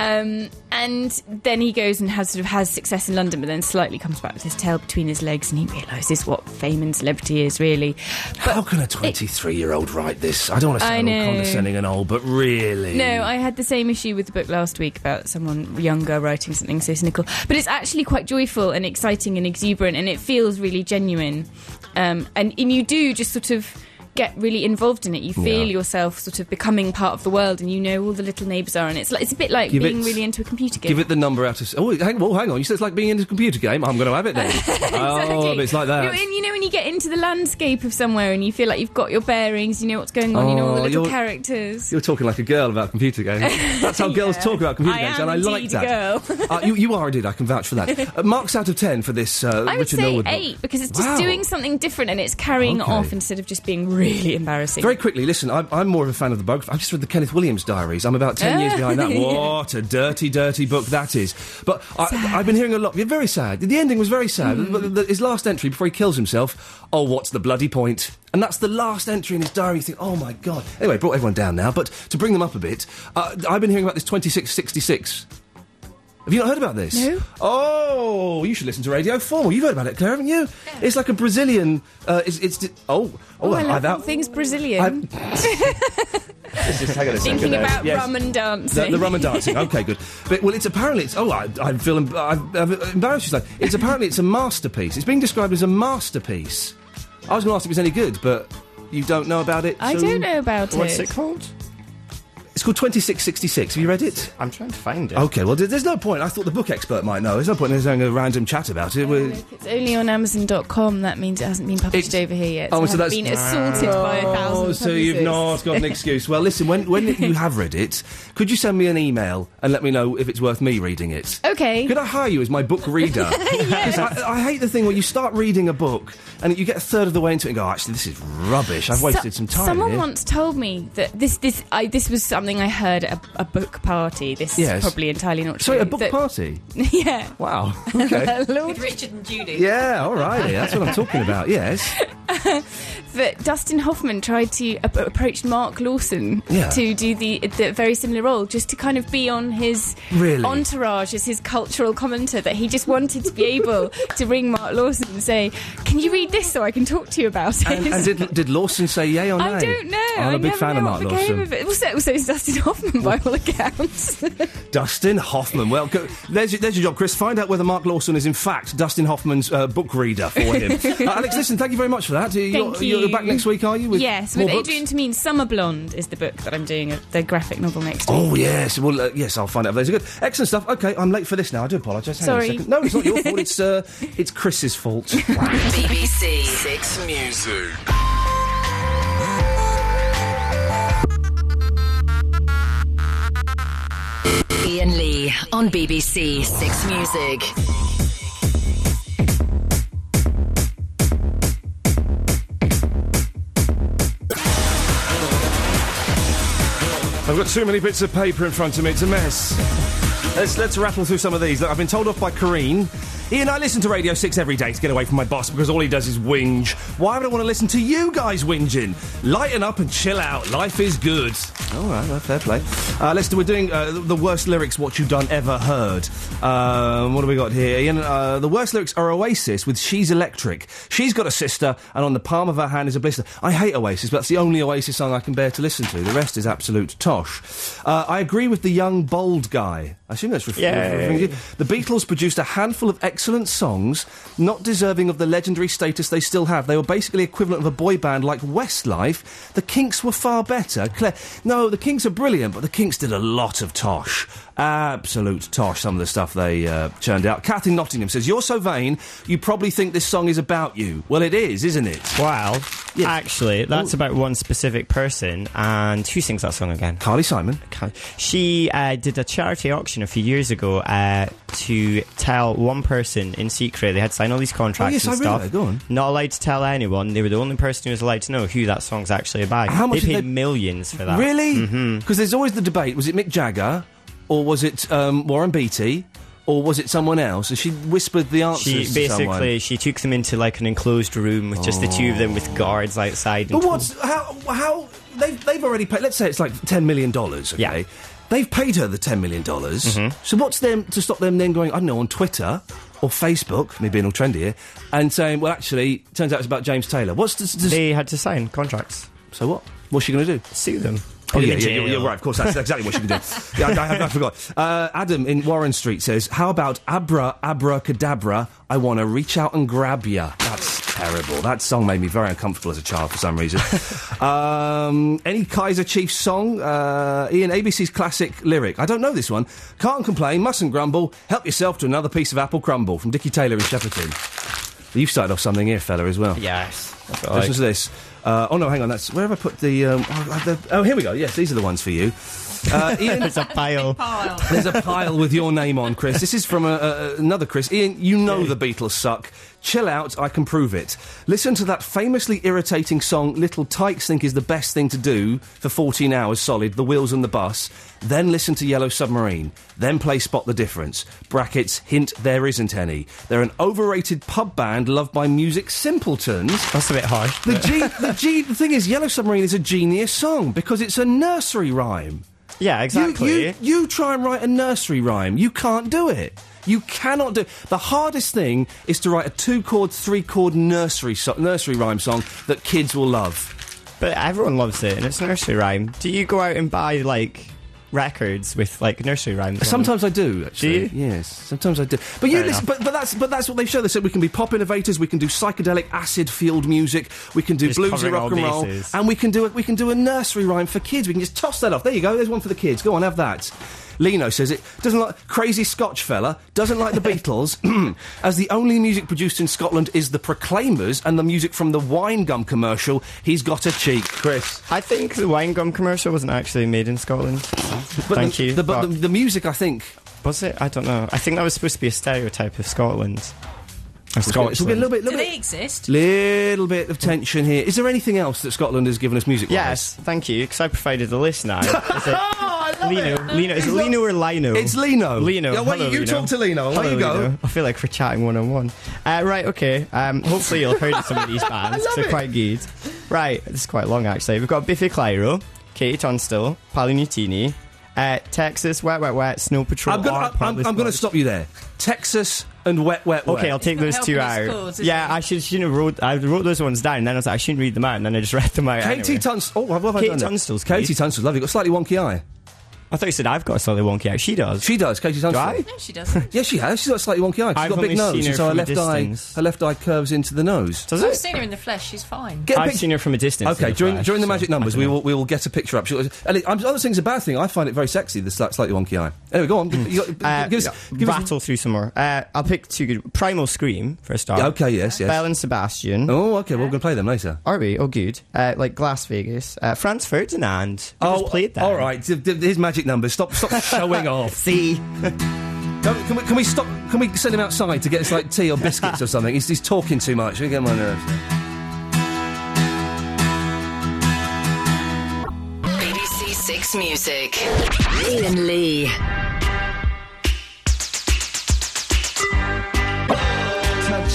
Speaker 4: And then he goes and has success in London, but then slightly comes back with his tail between his legs, and he realises what fame and celebrity is, really. But
Speaker 3: how can a 23-year-old write this? I don't want to sound all condescending and old, but really...
Speaker 4: No, I had the same issue with the book last week about someone younger writing something so cynical. But it's actually quite joyful and exciting and exuberant, and it feels really genuine. And you do just sort of get really involved in it. You feel yourself sort of becoming part of the world, and you know all the little neighbours are, and it's a bit like being really into a computer game.
Speaker 3: Give it the number out of... hang on. You said it's like being into a computer game? I'm going to have it then.
Speaker 4: Exactly.
Speaker 3: Oh, it's like that.
Speaker 4: You know when you get into the landscape of somewhere and you feel like you've got your bearings, you know what's going on, you know all the little characters.
Speaker 3: You're talking like a girl about computer games. That's how girls talk about computer games, and I like that.
Speaker 4: Girl.
Speaker 3: You are indeed, I can vouch for that. Marks out of 10 for this
Speaker 4: I would
Speaker 3: Richard
Speaker 4: say
Speaker 3: Millwood
Speaker 4: 8,
Speaker 3: book.
Speaker 4: because it's just doing something different, and it's carrying off instead of just being really embarrassing.
Speaker 3: Very quickly, listen, I'm more of a fan of the book. I've just read the Kenneth Williams diaries. I'm about 10 years behind that. What a dirty, dirty book that is. But I've been hearing a lot. Very sad. The ending was very sad. His last entry before he kills himself, what's the bloody point? And that's the last entry in his diary. You think, oh my God. Anyway, brought everyone down now, but to bring them up a bit, I've been hearing about this 2666. Have you not heard about this?
Speaker 4: No.
Speaker 3: Oh, you should listen to Radio 4. You've heard about it, Claire, haven't you? Yeah. It's like a Brazilian...
Speaker 4: I love all things Brazilian.
Speaker 3: Hang on a second.
Speaker 4: Thinking about rum and dancing.
Speaker 3: The rum and dancing. Okay, good. But, well, it's apparently... I feel embarrassed. It's a masterpiece. It's being described as a masterpiece. I was going to ask if it was any good, but you don't know about it?
Speaker 4: I don't know about it.
Speaker 5: What's it called?
Speaker 3: It's called 2666. Have you read it?
Speaker 5: I'm trying to find it.
Speaker 3: OK, well, there's no point. I thought the book expert might know. There's no point in us having a random chat about it.
Speaker 4: If it's only on Amazon.com, that means it hasn't been published over here yet. So that's been assaulted by 1,000
Speaker 3: so you've not got an excuse. Well, listen, when you have read it, could you send me an email and let me know if it's worth me reading it?
Speaker 4: OK.
Speaker 3: Could I hire you as my book reader? Because I hate the thing where you start reading a book and you get a third of the way into it and go, actually, this is rubbish. I've wasted some time
Speaker 4: Someone
Speaker 3: here.
Speaker 4: once told me that this was something I heard at a book party. This is probably entirely not true.
Speaker 3: Sorry, a book party?
Speaker 4: Yeah.
Speaker 3: Wow. Okay.
Speaker 9: With Richard and Judy.
Speaker 3: Yeah, all right. That's what I'm talking about, yes.
Speaker 4: That Dustin Hoffman tried to approach Mark Lawson to do the very similar role, just to kind of be on his entourage as his cultural commentator, that he just wanted to be able to ring Mark Lawson and say, can you read this so I can talk to you about it?
Speaker 3: And did Lawson say yay or nay?
Speaker 4: I don't know.
Speaker 3: I'm a big fan of Mark Lawson.
Speaker 4: Also is Dustin Hoffman by all accounts.
Speaker 3: Dustin Hoffman. Well, there's your job, Chris. Find out whether Mark Lawson is in fact Dustin Hoffman's book reader for him. Alex, listen, thank you very much for that.
Speaker 4: Thank you.
Speaker 3: You're back next week, are you?
Speaker 4: Yes, with Adrian Tamine. Summer Blonde is the book that I'm doing, the graphic novel next week.
Speaker 3: Oh, yes. Well, yes, I'll find out if those are good. Excellent stuff. OK, I'm late for this now. I do apologise.
Speaker 4: Sorry.
Speaker 3: Hang on a second. No, it's not your fault. It's Chris's fault.
Speaker 6: BBC Six Music. Ian Lee on BBC Six Music.
Speaker 3: I've got too many bits of paper in front of me. It's a mess. Let's rattle through some of these. Look, I've been told off by Karine. Ian, I listen to Radio 6 every day to get away from my boss because all he does is whinge. Why would I want to listen to you guys whinging? Lighten up and chill out. Life is good. All right, well, fair play. Lester, we're doing the worst lyrics what you done ever heard. What do we got here? Ian, the worst lyrics are Oasis with She's Electric. She's got a sister, and on the palm of her hand is a blister. I hate Oasis, but that's the only Oasis song I can bear to listen to. The rest is absolute tosh. I agree with the young, bold guy. I assume that's referring to you. The Beatles produced a handful of excellent songs, not deserving of the legendary status they still have. They were basically equivalent of a boy band like Westlife. The Kinks were far better. No, the Kinks are brilliant, but the Kinks did a lot of tosh. Absolute tosh, some of the stuff they churned out. Kath in Nottingham says, "You're so vain, you probably think this song is about you." Well, it is, isn't it?
Speaker 5: Well, actually, that's about one specific person, and who sings that song again?
Speaker 3: Carly Simon.
Speaker 5: She did a charity auction a few years ago to tell one person in secret. They had to sign all these contracts and stuff.
Speaker 3: Go on.
Speaker 5: Not allowed to tell anyone. They were the only person who was allowed to know who that song's actually about.
Speaker 3: How much
Speaker 5: they paid millions for that.
Speaker 3: Really? Because there's always the debate. Was it Mick Jagger? Or was it Warren Beatty? Or was it someone else? And she whispered the answers to someone.
Speaker 5: She took them into like an enclosed room with just the two of them with guards outside.
Speaker 3: But how they've already paid? Let's say it's like $10 million. Okay,
Speaker 5: yeah.
Speaker 3: They've paid her the $10 million. So what's them to stop them then going? I don't know, on Twitter or Facebook, me being all trendy here, and saying, well, actually, turns out it's about James Taylor.
Speaker 5: They had to sign contracts.
Speaker 3: So what? What's she going to do?
Speaker 5: Sue them.
Speaker 3: Oh, you're right, of course, that's exactly what she can do. I forgot. Adam in Warren Street says, how about abracadabra, I want to reach out and grab ya. That's terrible. That song made me very uncomfortable as a child for some reason. Any Kaiser Chiefs song? Ian, ABC's classic lyric. I don't know this one. Can't complain, mustn't grumble, help yourself to another piece of apple crumble. From Dickie Taylor in Shepperton. You've started off something here, fella, as well.
Speaker 5: Yes.
Speaker 3: Listen to this. Oh no, hang on. That's where have I put the? Oh, here we go. Yes, these are the ones for you. Ian,
Speaker 5: there's a pile.
Speaker 3: There's a pile with your name on, Chris. This is from another Chris. Ian, you know the Beatles suck. Chill out, I can prove it. Listen to that famously irritating song Little Tykes think is the best thing to do for 14 hours solid, The Wheels and the Bus. Then listen to Yellow Submarine. Then play Spot the Difference. Brackets, hint, there isn't any. They're an overrated pub band loved by music simpletons.
Speaker 5: That's a bit harsh.
Speaker 3: The thing is, Yellow Submarine is a genius song because it's a nursery rhyme.
Speaker 5: Yeah, exactly.
Speaker 3: You try and write a nursery rhyme. You can't do it. You cannot do... The hardest thing is to write a 2-chord, 3-chord nursery rhyme song that kids will love.
Speaker 5: But everyone loves it, and it's nursery rhyme. Do you go out and buy, like, records with, like, nursery rhymes?
Speaker 3: Sometimes I do, actually.
Speaker 5: Do you?
Speaker 3: Yes, sometimes I do. But you listen, but that's what they've shown. They said we can be pop innovators, we can do psychedelic acid-fueled music, we can do bluesy rock and roll, and we can do a nursery rhyme for kids. We can just toss that off. There you go. There's one for the kids. Go on, have that. Lino says it doesn't like crazy Scotch fella, doesn't like the Beatles, as the only music produced in Scotland is the Proclaimers and the music from the wine gum commercial. He's got a cheek, Chris.
Speaker 5: I think the wine gum commercial wasn't actually made in Scotland. Thank you.
Speaker 3: But the music, I think...
Speaker 5: Was it? I don't know. I think that was supposed to be a stereotype of Scotland.
Speaker 3: So a little bit,
Speaker 4: Do they exist?
Speaker 3: Little bit of tension here. Is there anything else that Scotland has given us music-wise?
Speaker 5: Yes, thank you, because I provided the list now. Lino. Is it Lino or Lino?
Speaker 3: It's Lino.
Speaker 5: Lino.
Speaker 3: Yeah,
Speaker 5: Hello,
Speaker 3: you
Speaker 5: Lino.
Speaker 3: talk to Lino. There you go.
Speaker 5: Lino. I feel like we're chatting one-on-one. Right, okay. Hopefully you'll have heard of some of these bands, because they're quite good. Right, this is quite long, actually. We've got Biffy Clyro, Katie Tunstall, Paolo Nutini, Texas, Wet Wet Wet, Snow Patrol.
Speaker 3: I'm going to stop you there. Texas and Wet Wet Wet.
Speaker 5: Okay, I'll take those two out. Yeah, I shouldn't have I wrote those ones down, and then I was like, I shouldn't read them out, and then I just read them out.
Speaker 3: Katie Tunstall. Oh, what have I done?
Speaker 5: Katie Tunstall's
Speaker 3: Katie Tunstall's lovely. Got a slightly wonky eye.
Speaker 5: I thought you said I've got a slightly wonky eye. She does.
Speaker 3: She does, Katie Tunstall.
Speaker 5: Do I?
Speaker 4: No, she doesn't.
Speaker 3: Yeah, she has. She's got a slightly wonky eye. She's got a big nose, and so her left eye curves into the nose.
Speaker 5: Does
Speaker 4: I've
Speaker 5: it?
Speaker 4: seen her in the flesh. She's fine.
Speaker 5: I've seen her from a distance.
Speaker 3: Okay, during the magic numbers, we will get a picture up. I'm not saying it's a bad thing. I find it very sexy, the slightly wonky eye. Anyway, go on.
Speaker 5: Rattle through some more. I'll pick two good. Primal Scream, for a start.
Speaker 3: Yeah, okay, yes.
Speaker 5: Belle and Sebastian.
Speaker 3: Oh, okay, we're going to play them later.
Speaker 5: Are we? Oh, good. Like Glass Vegas. Franz Ferdinand. Who played that?
Speaker 3: All right. His magic numbers. Stop showing off.
Speaker 5: See?
Speaker 3: Can we stop? Can we send him outside to get us like tea or biscuits or something? He's talking too much. We get him on my nerves.
Speaker 6: BBC Six Music. Ian Lee.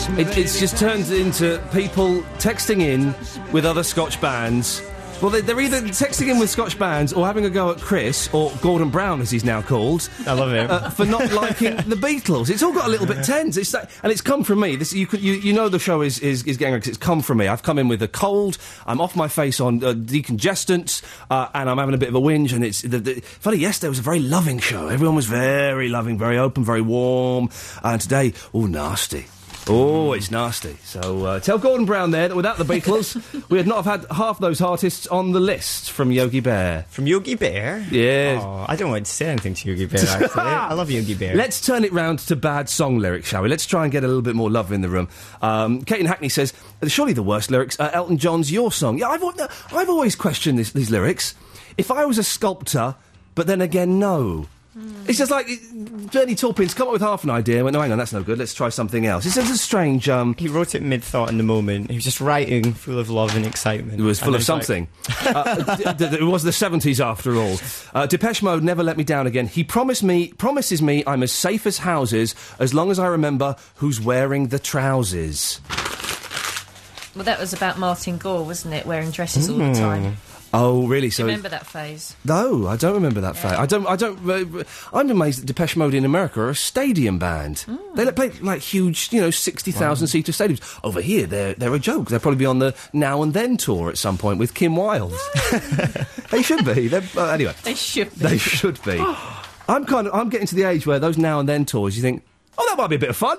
Speaker 3: It's just turned into people texting in with other Scotch bands. Well, they're either texting in with Scotch bands or having a go at Chris, or Gordon Brown, as he's now called.
Speaker 5: I love him.
Speaker 3: For not liking the Beatles. It's all got a little bit tense. And it's come from me. You know the show is getting because it's come from me. I've come in with a cold. I'm off my face on decongestants, and I'm having a bit of a whinge. And it's funny. Yesterday was a very loving show. Everyone was very loving, very open, very warm. And today, nasty. Oh, it's nasty. So tell Gordon Brown there that without the Beatles, we would not have had half those artists on the list from Yogi Bear.
Speaker 5: From Yogi Bear?
Speaker 3: Yeah.
Speaker 5: Oh, I don't want to say anything to Yogi Bear, actually. I love Yogi Bear.
Speaker 3: Let's turn it round to bad song lyrics, shall we? Let's try and get a little bit more love in the room. Kate in Hackney says, surely the worst lyrics are Elton John's Your Song. Yeah, I've always questioned these lyrics. If I was a sculptor, but then again, no. It's just like Bernie Taupin's come up with half an idea and went, no, hang on, that's no good, let's try something else. It's just a strange...
Speaker 5: He wrote it mid-thought in the moment. He was just writing full of love and excitement.
Speaker 3: It was full of something. It was the 70s after all. Depeche Mode, Never Let Me Down Again. He promises me I'm as safe as houses as long as I remember who's wearing the trousers.
Speaker 9: Well, that was about Martin Gore, wasn't it? Wearing dresses all the time.
Speaker 3: Oh, really?
Speaker 9: Do you remember that phase?
Speaker 3: No, I don't remember that phase. I'm amazed that Depeche Mode in America are a stadium band. They play like huge, 60,000-seater stadiums. Over here, they're a joke. They'll probably be on the Now and Then tour at some point with Kim Wilde. They should be. Anyway,
Speaker 9: they should be.
Speaker 3: They should be. I'm getting to the age where those Now and Then tours, you think, that might be a bit of fun.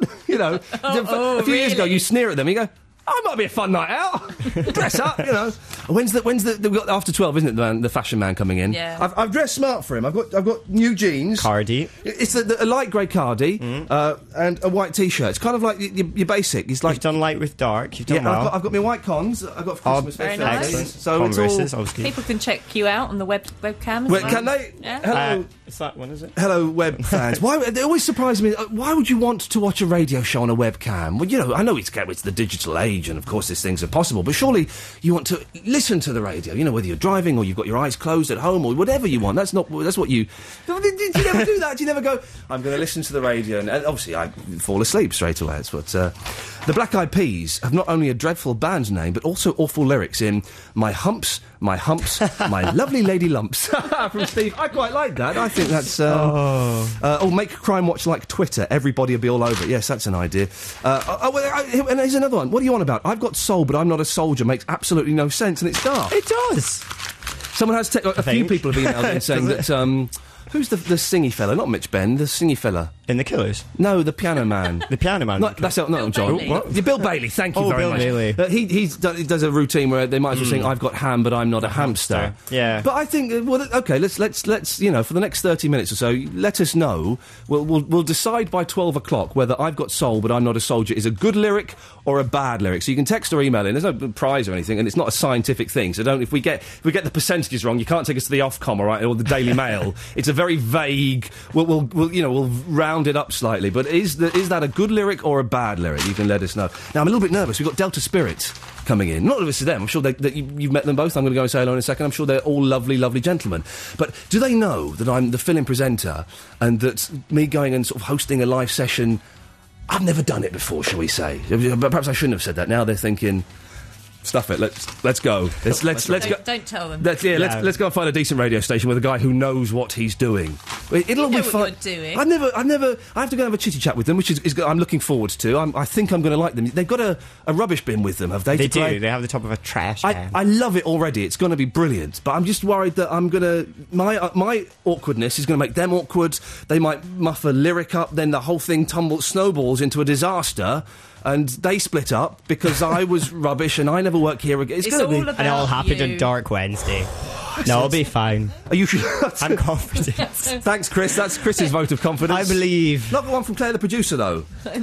Speaker 3: A few years ago, you sneer at them, and you go, it might be a fun night out. Dress up, When's the we've got after 12, isn't it? The fashion man coming in.
Speaker 9: Yeah.
Speaker 3: I've dressed smart for him. I've got new jeans.
Speaker 5: Cardi.
Speaker 3: It's a light grey cardi and a white t-shirt. It's kind of like your basic. It's like
Speaker 5: you've done light with dark. You've done well.
Speaker 3: I've got my white cons. I've got for Christmas.
Speaker 9: Very nice.
Speaker 3: So
Speaker 5: Converses,
Speaker 3: it's all.
Speaker 9: People can check you out on the webcam. Well.
Speaker 3: Can they?
Speaker 9: Yeah.
Speaker 3: Hello.
Speaker 5: It's that one, is it?
Speaker 3: Hello, web fans. Why they always surprise me? Why would you want to watch a radio show on a webcam? Well, I know it's the digital age, and of course these things are possible. But surely you want to listen to the radio. Whether you're driving or you've got your eyes closed at home or whatever you want. That's what you. Did you never do that? Do you never go? I'm going to listen to the radio, and obviously I fall asleep straight away. That's what. The Black Eyed Peas have not only a dreadful band name, but also awful lyrics in My Humps, My Lovely Lady Lumps. From Steve. I quite like that. I think that's... make Crime Watch like Twitter. Everybody will be all over it. Yes, that's an idea. And there's another one. What are you on about? I've got soul, but I'm not a soldier. Makes absolutely no sense, and it's dark.
Speaker 5: It does.
Speaker 3: Someone has... a few people have emailed in saying that... who's the singy fella? Not Mitch Benn, the singy fella.
Speaker 5: In The Killers?
Speaker 3: No, the piano man.
Speaker 5: The piano man?
Speaker 3: That's not John.
Speaker 9: What?
Speaker 3: Bill Bailey, thank you very
Speaker 5: Bill
Speaker 3: much.
Speaker 5: Bailey.
Speaker 3: He does a routine where they might as well sing I've got ham, but I'm not a hamster.
Speaker 5: Yeah.
Speaker 3: But I think, okay, let's for the next 30 minutes or so, let us know. We'll decide by 12 o'clock whether I've got soul, but I'm not a soldier is a good lyric or a bad lyric. So you can text or email in. There's no prize or anything, and it's not a scientific thing. So if we get the percentages wrong, you can't take us to the Ofcom, all right, or the Daily Mail. It's a very vague. We'll round it up slightly. But is that a good lyric or a bad lyric? You can let us know. Now, I'm a little bit nervous. We've got Delta Spirit coming in. Not nervous to them. I'm sure that you've met them both. I'm going to go and say hello in a second. I'm sure they're all lovely, lovely gentlemen. But do they know that I'm the fill-in presenter and that me going and sort of hosting a live session, I've never done it before, shall we say? Perhaps I shouldn't have said that. Now they're thinking... Stuff it. Let's go. Let's go.
Speaker 9: Don't tell them.
Speaker 3: Let's go and find a decent radio station with a guy who knows what he's doing. It'll be fun.
Speaker 9: What you're doing.
Speaker 3: I have to go and have a chitty chat with them, which is I'm looking forward to. I think I'm going to like them. They've got a rubbish bin with them, have they?
Speaker 5: They do. They have the top of a trash can.
Speaker 3: I love it already. It's going to be brilliant. But I'm just worried that I'm going to my awkwardness is going to make them awkward. They might muff a lyric up, then the whole thing snowballs into a disaster. And they split up because I was rubbish and I never work here again.
Speaker 9: It's all about
Speaker 5: and it all happened on Dark Wednesday. No, I'll be fine.
Speaker 3: Are you sure?
Speaker 5: I'm confident.
Speaker 3: Thanks, Chris. That's Chris's vote of confidence.
Speaker 5: I believe.
Speaker 3: Not got one from Claire, the producer, though.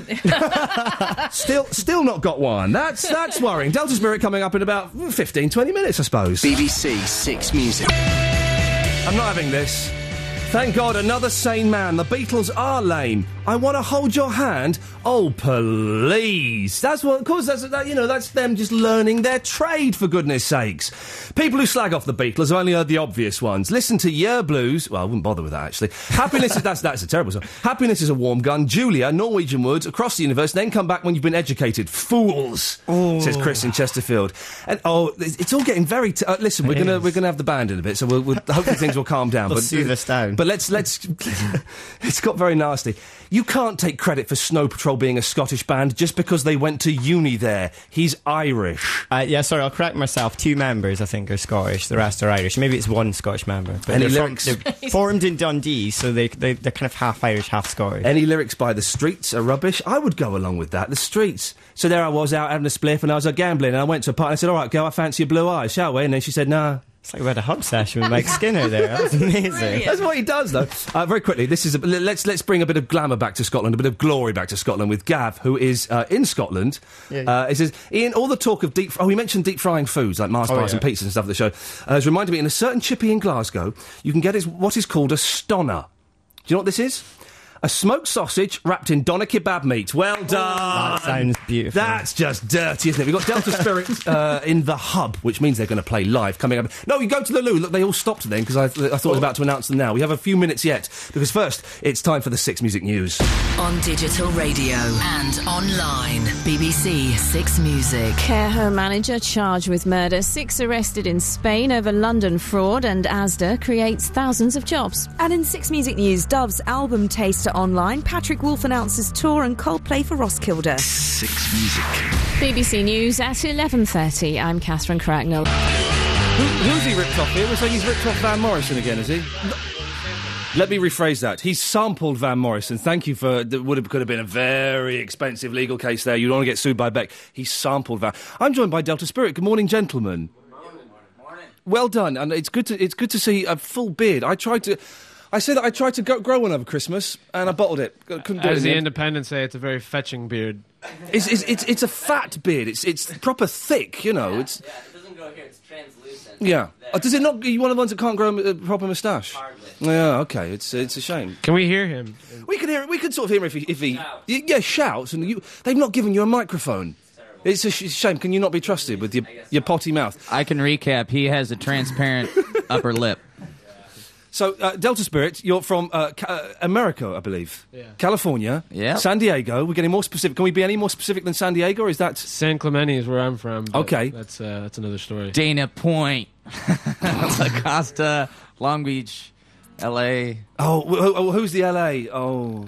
Speaker 3: Still not got one. That's worrying. Delta Spirit coming up in about 15, 20 minutes, I suppose.
Speaker 2: BBC Six Music.
Speaker 3: I'm not having this. Thank God, another sane man. The Beatles are lame. I want to hold your hand. Oh, please. That's what, of course, that's them just learning their trade, for goodness sakes. People who slag off the Beatles have only heard the obvious ones. Listen to Year Blues. Well, I wouldn't bother with that, actually. Happiness is, that's a terrible song. Happiness is a Warm Gun. Julia, Norwegian Wood, Across the Universe, then come back when you've been educated. Fools, says Chris in Chesterfield. And, it's all getting very, listen, we're gonna have the band in a bit, so we'll hopefully things will calm down.
Speaker 5: We'll soothe us down.
Speaker 3: But let's it's got very nasty. You can't take credit for Snow Patrol being a Scottish band just because they went to uni there. He's Irish.
Speaker 5: Sorry, I'll correct myself. 2 members, I think, are Scottish. The rest are Irish. Maybe it's 1 Scottish member. But they're formed in Dundee, so they're kind of half Irish, half Scottish.
Speaker 3: Any lyrics by The Streets are rubbish? I would go along with that. The Streets. So there I was out having a spliff and I was gambling and I went to a party and I said, all right, girl, I fancy your blue eyes, shall we? And then she said, nah.
Speaker 5: It's like we had a hug session with Mike Skinner there. That was amazing.
Speaker 3: That's what he does, though. Very quickly, this is let's bring a bit of glamour back to Scotland, a bit of glory back to Scotland with Gav, who is in Scotland. Yeah. He says, Ian, all the talk of he mentioned deep frying foods like Mars bars and pizzas and stuff at the show. Has reminded me, in a certain chippy in Glasgow, you can get what is called a stonner. Do you know what this is? A smoked sausage wrapped in doner kebab meat. Well done.
Speaker 5: That sounds beautiful.
Speaker 3: That's just dirty, isn't it? We've got Delta Spirit in the hub, which means they're going to play live coming up. No, you go to the loo. Look, they all stopped then because I thought I was about to announce them now. We have a few minutes yet because first it's time for the 6 Music News.
Speaker 6: On digital radio and online. BBC 6 Music.
Speaker 10: Care home manager charged with murder. 6 arrested in Spain over London fraud, and Asda creates thousands of jobs.
Speaker 7: And in 6 Music News, Dove's album Taster online. Patrick Wolf announces tour and Coldplay for Roskilde.
Speaker 2: 6 Music.
Speaker 10: BBC News at 11:30. I'm Catherine Cracknell.
Speaker 3: Who's he ripped off here? We're saying he's ripped off Van Morrison again, is he? Let me rephrase that. He's sampled Van Morrison. Thank you for... could have been a very expensive legal case there. You don't want to get sued by Beck. He sampled Van... I'm joined by Delta Spirit. Good morning, gentlemen. Morning. Well done. And it's good to see a full beard. I said that I tried to grow one over Christmas, and I bottled it. Couldn't do it.
Speaker 11: As the Independents say, it's a very fetching beard.
Speaker 3: It's a fat beard. It's proper thick, you know. It
Speaker 12: doesn't grow here. It's translucent.
Speaker 3: Yeah. Does it not? Are you one of the ones that can't grow a proper moustache?
Speaker 12: Hardly.
Speaker 3: Yeah. Okay. It's a shame.
Speaker 11: Can we hear him?
Speaker 3: We can hear it. We could sort of hear him if he shouts, and they've not given you a microphone. It's a shame. Can you not be trusted with your potty mouth?
Speaker 13: I can recap. He has a transparent upper lip.
Speaker 3: So, Delta Spirit, you're from America, I believe.
Speaker 11: Yeah.
Speaker 3: California.
Speaker 13: Yeah.
Speaker 3: San Diego. We're getting more specific. Can we be any more specific than San Diego, or is that...
Speaker 11: San Clemente is where I'm from.
Speaker 3: Okay.
Speaker 11: That's another story.
Speaker 13: Dana Point. La Costa, Long Beach, L.A.
Speaker 3: Oh, who's the L.A.? Oh...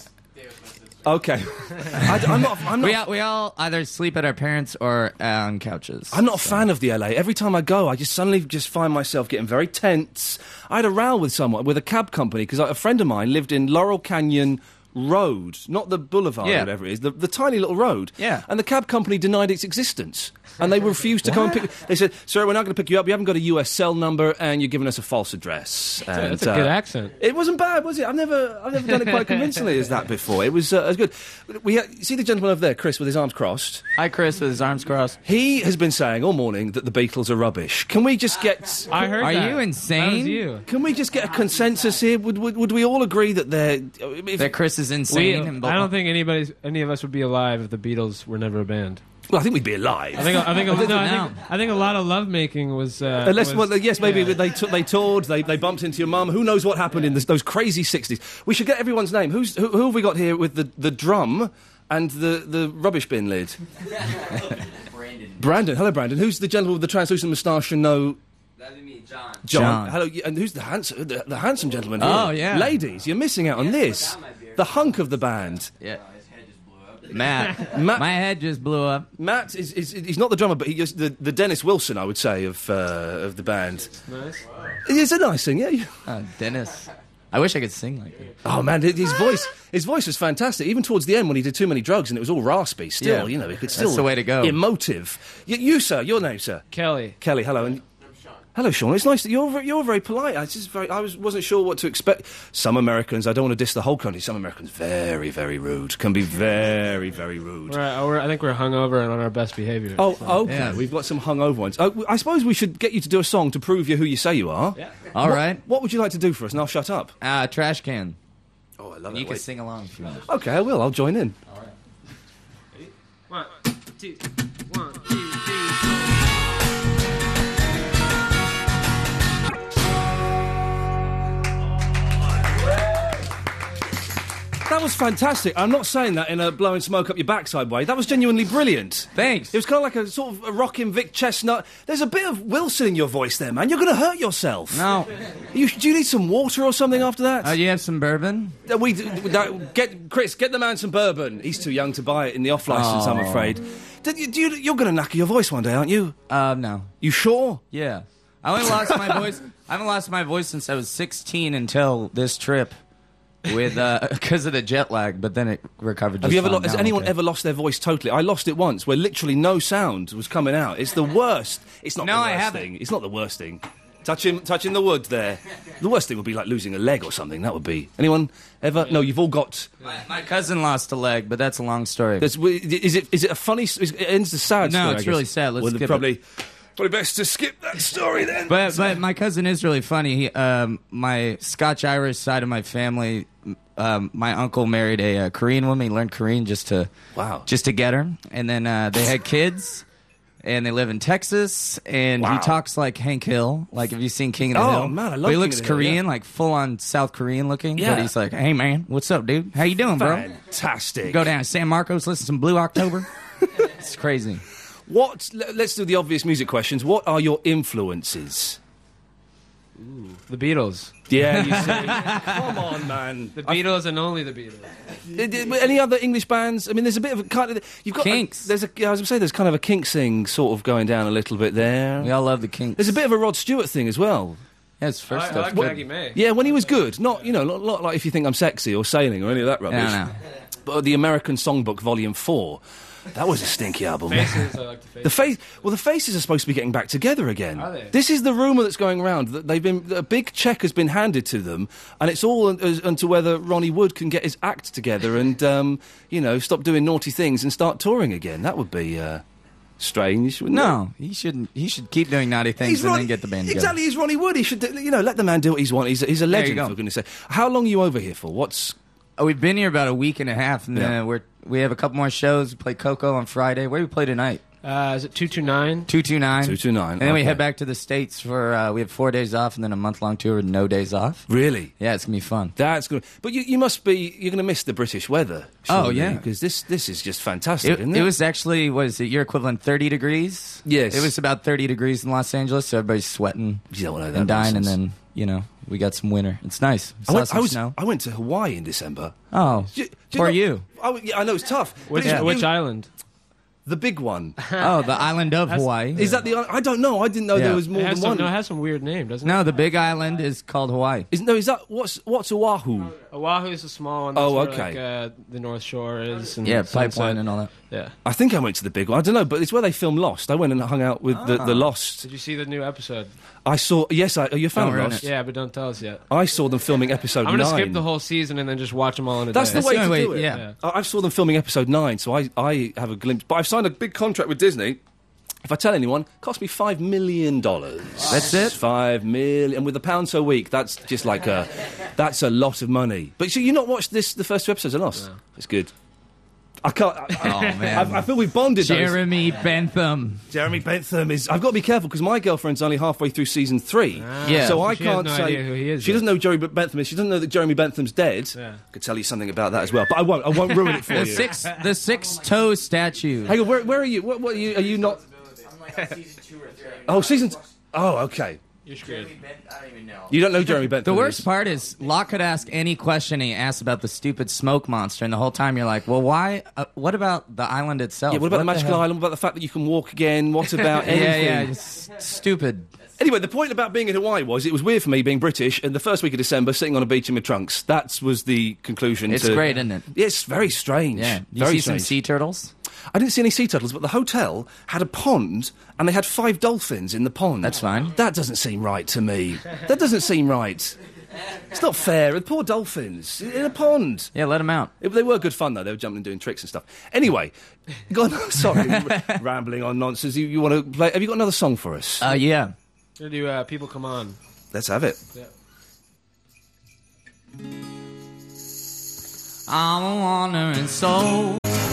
Speaker 3: Okay. I'm not...
Speaker 13: We all either sleep at our parents' or on couches.
Speaker 3: I'm not a fan of the LA. Every time I go, I just suddenly find myself getting very tense. I had a row with a cab company, because a friend of mine lived in Laurel Canyon Road, not the boulevard or whatever it is, the tiny little road.
Speaker 13: Yeah.
Speaker 3: And the cab company denied its existence. And they refused to come and pick... They said, sir, we're not going to pick you up. You haven't got a US cell number, and you're giving us a false address.
Speaker 11: That's a good accent.
Speaker 3: It wasn't bad, was it? I've never done it quite convincingly as that before. It was good. See the gentleman over there, Chris, with his arms crossed?
Speaker 13: Hi, Chris, with his arms crossed.
Speaker 3: He has been saying all morning that the Beatles are rubbish. Can we just get...
Speaker 11: I heard
Speaker 13: Are
Speaker 11: that.
Speaker 13: you insane?
Speaker 11: That was you.
Speaker 3: Can we just get a consensus here? Would we all agree that
Speaker 13: that Chris is insane?
Speaker 11: I don't think any of us would be alive if the Beatles were never a band.
Speaker 3: Well, I think we'd be alive.
Speaker 11: I think a lot of lovemaking was.
Speaker 3: Maybe they toured, they bumped into your mum. Who knows what happened in those crazy 60s? We should get everyone's name. Who have we got here with the drum and the rubbish bin lid? Brandon. Hello, Brandon. Who's the gentleman with the translucent moustache and no?
Speaker 12: That'd be me, John.
Speaker 3: John. Hello. And who's the handsome gentleman here?
Speaker 13: Oh yeah.
Speaker 3: Ladies, you're missing out on this. The hunk of the band.
Speaker 13: Yeah. Matt. My head just blew up.
Speaker 3: Matt he's not the drummer, but he's the Dennis Wilson, I would say, of the band.
Speaker 11: Nice.
Speaker 3: It's a nice thing, yeah.
Speaker 13: Dennis. I wish I could sing like that.
Speaker 3: Oh man, his voice was fantastic. Even towards the end, when he did too many drugs and it was all raspy. Still, he could still.
Speaker 13: That's the way to go.
Speaker 3: Emotive. You, sir. Your name, sir.
Speaker 11: Kelly.
Speaker 3: Hello. And Hello, Sean. It's nice that you're very polite. I wasn't sure what to expect. Some Americans, I don't want to diss the whole country. Some Americans, very, very rude. Can be very, very rude.
Speaker 11: I think we're hungover and on our best behaviour.
Speaker 3: Oh, okay. Yeah. We've got some hungover ones. I suppose we should get you to do a song to prove you who you say you are.
Speaker 13: Yeah. All right.
Speaker 3: What would you like to do for us? And I'll shut up.
Speaker 13: Trash can.
Speaker 3: Oh, I love it.
Speaker 13: You can sing along if you want.
Speaker 3: Okay, I will. I'll join in.
Speaker 11: All right. 1, 2, 1, 2, 3, 4.
Speaker 3: That was fantastic. I'm not saying that in a blowing smoke up your backside way. That was genuinely brilliant.
Speaker 13: Thanks.
Speaker 3: It was kind of like a sort of a rocking Vic Chestnut. There's a bit of Wilson in your voice there, man. You're going to hurt yourself.
Speaker 13: No.
Speaker 3: Do you need some water or something after that?
Speaker 13: Do you have some bourbon?
Speaker 3: Chris, get the man some bourbon. He's too young to buy it in the off-licence, I'm afraid. You're going to knacker your voice one day, aren't you?
Speaker 13: No.
Speaker 3: You sure?
Speaker 13: Yeah. I only lost my voice. I haven't lost my voice since I was 16 until this trip. Because of the jet lag, but then it recovered.
Speaker 3: Has anyone ever lost their voice totally? I lost it once, where literally no sound was coming out. It's the worst. It's not the worst thing. It's not the worst thing. Touching the wood there. The worst thing would be like losing a leg or something. That would be. Anyone ever? No, you've all got.
Speaker 13: My cousin lost a leg, but that's a long story.
Speaker 3: Is it a funny? It ends the sad story.
Speaker 13: No, it's really sad. Let's skip
Speaker 3: it. Probably best to skip that story then.
Speaker 13: But my cousin is really funny. My Scotch-Irish side of my family, my uncle married a Korean woman. He learned Korean just to get her. And then they had kids, and they live in Texas. And he talks like Hank Hill. Like, have you seen King of the Hill?
Speaker 3: Oh, man, I love
Speaker 13: But he
Speaker 3: King
Speaker 13: looks
Speaker 3: of the Hill,
Speaker 13: Korean, like full-on South Korean looking.
Speaker 3: Yeah.
Speaker 13: But he's like, hey, man, what's up, dude? How you doing, bro?
Speaker 3: Fantastic.
Speaker 13: Go down to San Marcos, listen to some Blue October. It's crazy.
Speaker 3: Let's do the obvious music questions. What are your influences?
Speaker 11: Ooh, the Beatles.
Speaker 3: Yeah, you see. Come on, man.
Speaker 11: The Beatles and only the Beatles.
Speaker 3: Any other English bands? I mean, there's a bit of a kind of... You've got
Speaker 13: Kinks.
Speaker 3: I was going to say, there's kind of a Kinks thing sort of going down a little bit there.
Speaker 13: We all love the Kinks.
Speaker 3: There's a bit of a Rod Stewart thing as well.
Speaker 13: Yeah, it's first
Speaker 11: I
Speaker 13: stuff.
Speaker 11: like Maggie May.
Speaker 3: Yeah, when he was good. Not like If You Think I'm Sexy or Sailing or any of that rubbish.
Speaker 13: No.
Speaker 3: But the American Songbook Volume 4... That was a stinky album.
Speaker 11: Faces, I like the Faces.
Speaker 3: The Faces are supposed to be getting back together again.
Speaker 11: Are they?
Speaker 3: This is the rumour that's going around that a big cheque has been handed to them, and it's all unto whether Ronnie Wood can get his act together and stop doing naughty things and start touring again. That would be strange, wouldn't it?
Speaker 13: No, he shouldn't. He should keep doing naughty things and then get the band together.
Speaker 3: Exactly, he's Ronnie Wood. He should, let the man do what he's want. He's a legend, for goodness sake. How long are you over here for?
Speaker 13: We've been here about a week and a half, and we have a couple more shows. We play Coco on Friday. Where do we play tonight?
Speaker 11: Is it 229?
Speaker 13: 229.
Speaker 3: 229.
Speaker 13: And then we head back to the States for, we have 4 days off and then a month-long tour with no days off.
Speaker 3: Really?
Speaker 13: Yeah, it's going to be fun.
Speaker 3: That's good. But you're going to miss the British weather. Surely,
Speaker 13: oh, yeah.
Speaker 3: Because this is just fantastic, isn't it?
Speaker 13: It was actually, your equivalent 30 degrees?
Speaker 3: Yes.
Speaker 13: It was about 30 degrees in Los Angeles, so everybody's sweating and dying, and then, we got some winter. It's nice. Snow.
Speaker 3: I went to Hawaii in December.
Speaker 13: Oh, for you?
Speaker 3: I know it's tough.
Speaker 11: Which island?
Speaker 3: The big one.
Speaker 13: Oh, the island of Hawaii.
Speaker 3: Is that the? I don't know. I didn't know there was more than one.
Speaker 11: No, it has some weird name, doesn't it?
Speaker 13: No, the big island is called Hawaii.
Speaker 3: Is that what's Oahu?
Speaker 11: Oahu is a small one. That's
Speaker 3: okay.
Speaker 11: Where, the North Shore is. And
Speaker 13: pipeline and all that.
Speaker 11: Yeah.
Speaker 3: I think I went to the big one. I don't know, but it's where they filmed Lost. I went and hung out with the Lost.
Speaker 11: Did you see the new episode?
Speaker 3: I saw. Yes, are you a fan of Lost?
Speaker 11: Yeah, but don't tell us yet.
Speaker 3: I saw them filming episode 9.
Speaker 11: I'm going to skip the whole season and then just watch them all in a day.
Speaker 3: That's the way to do it.
Speaker 13: Yeah.
Speaker 3: I saw them filming episode 9, so I have a glimpse. But I've signed a big contract with Disney. If I tell anyone, it cost me $5 million.
Speaker 13: That's it?
Speaker 3: $5 million. And with £1 so week, that's just like that's a lot of money. But so you not watched the first 2 episodes of Lost? No. It's good. I can't.
Speaker 13: Oh man!
Speaker 3: I feel we've bonded.
Speaker 13: Jeremy Bentham.
Speaker 3: Jeremy Bentham is. I've got to be careful because my girlfriend's only halfway through season 3.
Speaker 13: Yeah.
Speaker 3: So I
Speaker 11: she
Speaker 3: can't
Speaker 11: has no
Speaker 3: say
Speaker 11: idea who he is.
Speaker 3: She doesn't know who Jeremy Bentham is. She doesn't know that Jeremy Bentham's dead.
Speaker 11: Yeah.
Speaker 3: I could tell you something about that as well, but I won't. I won't ruin it for you.
Speaker 13: The 6-toe statue.
Speaker 3: Hang on. Where are you? What are you? Are you not?
Speaker 12: I'm like season 2 or 3.
Speaker 3: Oh, season. Oh, okay.
Speaker 11: You're screwed.
Speaker 12: I don't even know.
Speaker 3: You don't know Jeremy Bentham.
Speaker 13: The worst part is Locke could ask any question he asked about the stupid smoke monster, and the whole time you're like, well, why? What about the island itself?
Speaker 3: Yeah, what about the magical island? What about the fact that you can walk again? What about anything?
Speaker 13: Yeah, just stupid.
Speaker 3: Anyway, the point about being in Hawaii was it was weird for me being British, and the first week of December, sitting on a beach in my trunks. That was the conclusion.
Speaker 13: It's great, isn't it?
Speaker 3: Yeah, it's very strange.
Speaker 13: Yeah. You
Speaker 3: very
Speaker 13: see
Speaker 3: strange.
Speaker 13: some sea turtles?
Speaker 3: I didn't see any sea turtles, but the hotel had a pond, and they had 5 dolphins in the pond.
Speaker 13: That's fine.
Speaker 3: That doesn't seem right to me. That doesn't seem right. It's not fair. The poor dolphins in a pond.
Speaker 13: Yeah, let them out.
Speaker 3: They were good fun, though. They were jumping and doing tricks and stuff. Anyway, go on. Sorry, rambling on nonsense. You want to play? Have you got another song for us?
Speaker 13: Yeah.
Speaker 11: We're gonna do People Come On.
Speaker 3: Let's have it.
Speaker 11: Yeah.
Speaker 13: I'm a wandering soul.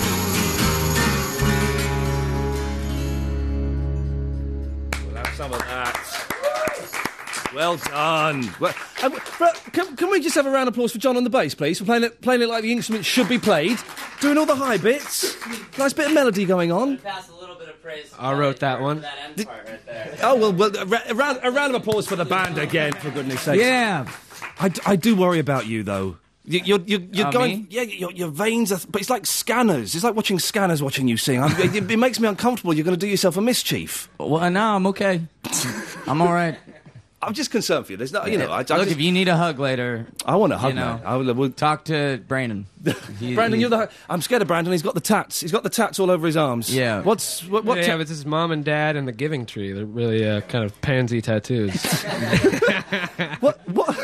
Speaker 3: We'll have some of that. Well done. Well, can we just have a round of applause for John on the bass, please? For playing it like the instrument should be played. Doing all the high bits. Nice bit of melody going on.
Speaker 12: Pass a little bit of praise.
Speaker 11: I wrote that one.
Speaker 12: That end part right there.
Speaker 3: Oh, well a round of applause for the band again, for goodness sake.
Speaker 13: Yeah.
Speaker 3: I do worry about you, though. You're going...
Speaker 13: Me?
Speaker 3: Yeah, your veins are... But it's like scanners. It's like watching scanners watching you sing. It makes me uncomfortable. You're going to do yourself a mischief.
Speaker 13: Well, no, I'm okay. I'm all right.
Speaker 3: I'm just concerned for you. There's not, you know...
Speaker 13: Look, if you need a hug later...
Speaker 3: I want a hug,
Speaker 13: you know,
Speaker 3: man. I will
Speaker 13: talk to Brandon.
Speaker 3: Brandon, you're the... I'm scared of Brandon. He's got the tats. He's got the tats all over his arms.
Speaker 13: Yeah.
Speaker 3: What
Speaker 11: yeah, it's his mom and dad and the Giving Tree. They're really kind of pansy tattoos.
Speaker 3: What?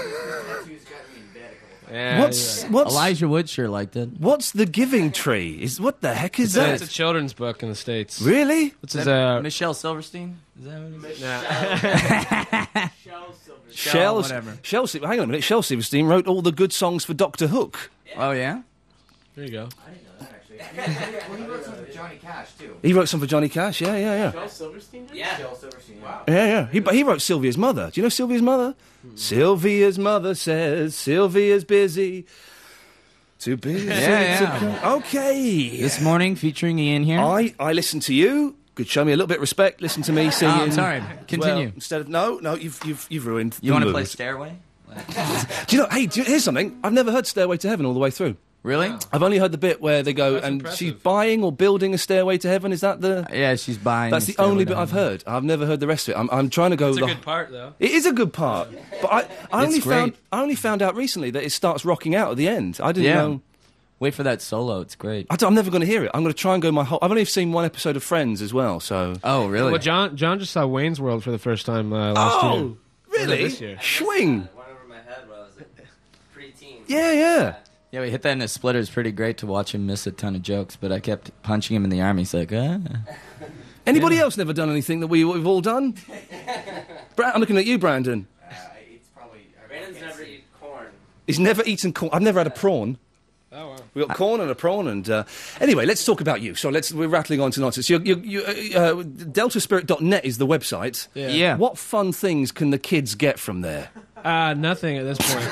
Speaker 11: Yeah,
Speaker 3: What's
Speaker 13: Elijah Wood sure liked it.
Speaker 3: What's the Giving Tree? What the heck is that?
Speaker 11: It's a children's book in the States.
Speaker 3: Really?
Speaker 11: What's his,
Speaker 13: Michelle Silverstein? Is that what it is?
Speaker 3: Whatever. Hang on a minute. Shel Silverstein wrote all the good songs for Doctor Hook.
Speaker 13: Oh, yeah?
Speaker 11: There you go.
Speaker 12: I didn't know that, actually. Well, he wrote some for Johnny Cash, too.
Speaker 3: He wrote some for Johnny Cash, yeah.
Speaker 12: Shel Silverstein did? Yeah. Shel Silverstein, wow.
Speaker 3: Yeah. He wrote Sylvia's Mother. Do you know Sylvia's Mother? Sylvia's mother says Sylvia's busy. Too busy.
Speaker 13: Yeah.
Speaker 3: Okay.
Speaker 13: This morning, featuring Ian here.
Speaker 3: I listened to you. Could show me a little bit of respect. Listen to me singing.
Speaker 13: I'm sorry. Continue.
Speaker 3: Well, instead of no, you've ruined.
Speaker 13: You want to play
Speaker 3: mood.
Speaker 13: Stairway?
Speaker 3: Do you know? Hey, here's something. I've never heard Stairway to Heaven all the way through.
Speaker 13: Really?
Speaker 11: Wow.
Speaker 3: I've only heard the bit where they go and
Speaker 11: impressive.
Speaker 3: she's buying or building a stairway to heaven. Is that the?
Speaker 13: Yeah, she's buying.
Speaker 3: That's the only bit I've heard. I've never heard the rest of it. I'm trying to go.
Speaker 11: It's a good part, though.
Speaker 3: It is a good part, but I only found out recently that it starts rocking out at the end. I didn't know.
Speaker 13: Wait for that solo. It's great.
Speaker 3: I'm never going to hear it. I'm going to try and go my whole... I've only seen one episode of Friends as well, so...
Speaker 13: Oh, really?
Speaker 11: Well, John just saw Wayne's World for the first time last year.
Speaker 3: Oh, really?
Speaker 11: This year.
Speaker 3: Swing!
Speaker 12: It went over my head when I was a preteen.
Speaker 3: Yeah.
Speaker 13: Yeah, we hit that in a splitter. It's pretty great to watch him miss a ton of jokes, but I kept punching him in the arm. He's like,
Speaker 3: Anybody else never done anything that we've all done? I'm looking at you, Brandon.
Speaker 12: It's probably... Brandon's never eaten corn.
Speaker 3: He's never eaten corn. I've never had a prawn.
Speaker 11: Oh, wow.
Speaker 3: We've got corn and a prawn, and anyway, let's talk about you. So we're rattling on to nonsense. Deltaspirit.net is the website.
Speaker 11: Yeah.
Speaker 3: What fun things can the kids get from there?
Speaker 11: Nothing at this point.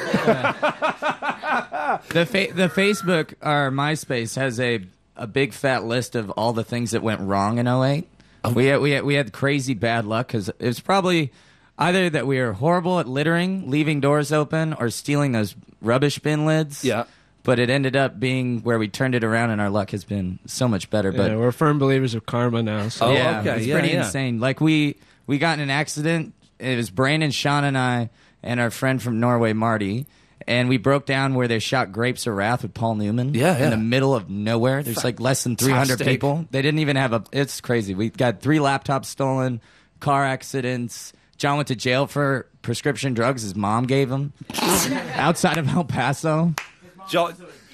Speaker 13: The Facebook or MySpace has a big fat list of all the things that went wrong in 2008. Oh. We had crazy bad luck because it was probably either that we were horrible at littering, leaving doors open, or stealing those rubbish bin lids.
Speaker 3: Yeah.
Speaker 13: But it ended up being where we turned it around, and our luck has been so much better. But
Speaker 11: we're firm believers of karma now. So.
Speaker 3: Oh,
Speaker 13: yeah,
Speaker 3: okay.
Speaker 13: It's pretty insane. Like we got in an accident. It was Brandon, Sean, and I, and our friend from Norway, Marty. And we broke down where they shot Grapes of Wrath with Paul Newman. In the middle of nowhere. There's like less than 300 people. They didn't even have it's crazy. We got 3 laptops stolen, car accidents. John went to jail for prescription drugs his mom gave him outside of El Paso.
Speaker 3: John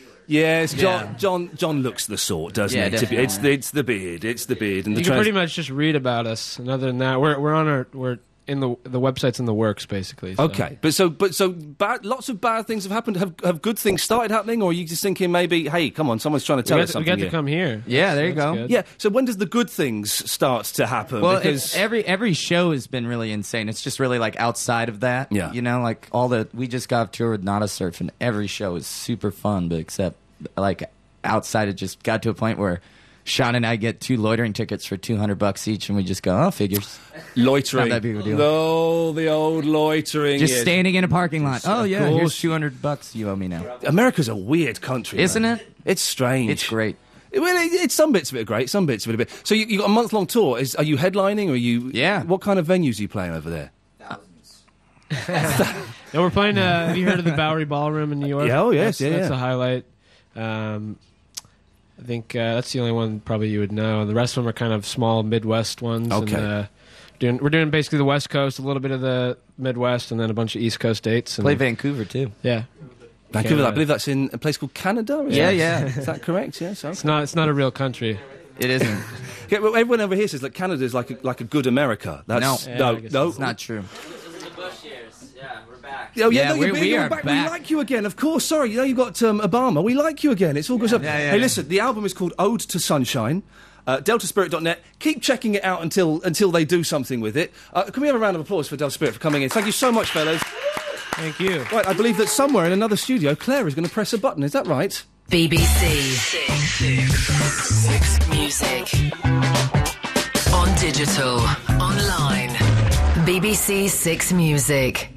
Speaker 3: looks the sort, doesn't he? It's the beard. It's the beard. And
Speaker 11: you can pretty much just read about us. And other than that, we're in the website's in the works, basically. So.
Speaker 3: Okay, but lots of bad things have happened. Have good things started happening, or are you just thinking maybe, hey, come on, someone's trying to tell us something?
Speaker 11: We got to come here.
Speaker 13: Yeah, there you go.
Speaker 11: Good.
Speaker 3: Yeah. So when does the good things start to happen?
Speaker 13: Well,
Speaker 3: because
Speaker 13: every show has been really insane. It's just really like outside of that.
Speaker 3: Yeah.
Speaker 13: You know, like we just got off tour with Nada Surf, and every show is super fun, but except like outside, it just got to a point where Sean and I get 2 loitering tickets for $200 each, and we just go, oh, figures.
Speaker 3: Loitering.
Speaker 13: Not that big of a deal.
Speaker 3: Oh, the old loitering.
Speaker 13: Just
Speaker 3: yes.
Speaker 13: standing in a parking lot. Oh, yeah, here's
Speaker 3: course.
Speaker 13: $200 you owe me now.
Speaker 3: America's a weird country.
Speaker 13: Isn't
Speaker 3: man.
Speaker 13: it?
Speaker 3: It's strange.
Speaker 13: It's great.
Speaker 3: Well, it's some bits of it are great, some bits of it a bit. So you got a month-long tour. Are you headlining, or are you...
Speaker 13: Yeah.
Speaker 3: What kind of venues are you playing over there?
Speaker 11: Yeah, we're playing. Have you heard of the Bowery Ballroom in New York?
Speaker 3: Yeah, oh yes,
Speaker 11: That's a highlight. I think that's the only one probably you would know. The rest of them are kind of small Midwest ones.
Speaker 3: Okay.
Speaker 11: And, we're doing basically the West Coast, a little bit of the Midwest, and then a bunch of East Coast dates. And
Speaker 13: Play Vancouver too.
Speaker 11: Yeah.
Speaker 3: Vancouver, I believe that's in a place called Canada.
Speaker 13: Yeah.
Speaker 3: Is that correct? Yes. Okay.
Speaker 11: It's not a real country.
Speaker 13: It isn't.
Speaker 3: Yeah, well, everyone over here says that Canada is like a good America. That's, no,
Speaker 13: it's not true.
Speaker 3: Oh,
Speaker 13: Yeah,
Speaker 3: you're
Speaker 13: we are
Speaker 3: back.
Speaker 13: back.
Speaker 3: We like you again, of course. Sorry, you've got Obama. We like you again. It's all good stuff. Hey, listen, the album is called Ode to Sunshine. DeltaSpirit.net. Keep checking it out until they do something with it. Can we have a round of applause for Delta Spirit for coming in? Thank you so much, fellas.
Speaker 11: Thank you.
Speaker 3: Right, I believe that somewhere in another studio, Claire is going to press a button. Is that right?
Speaker 6: BBC Six Music. On digital, online. BBC Six Music.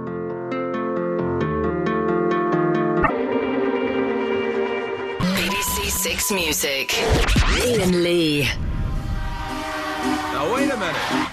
Speaker 6: BBC Six Music. Ian Lee.
Speaker 14: Now wait a minute.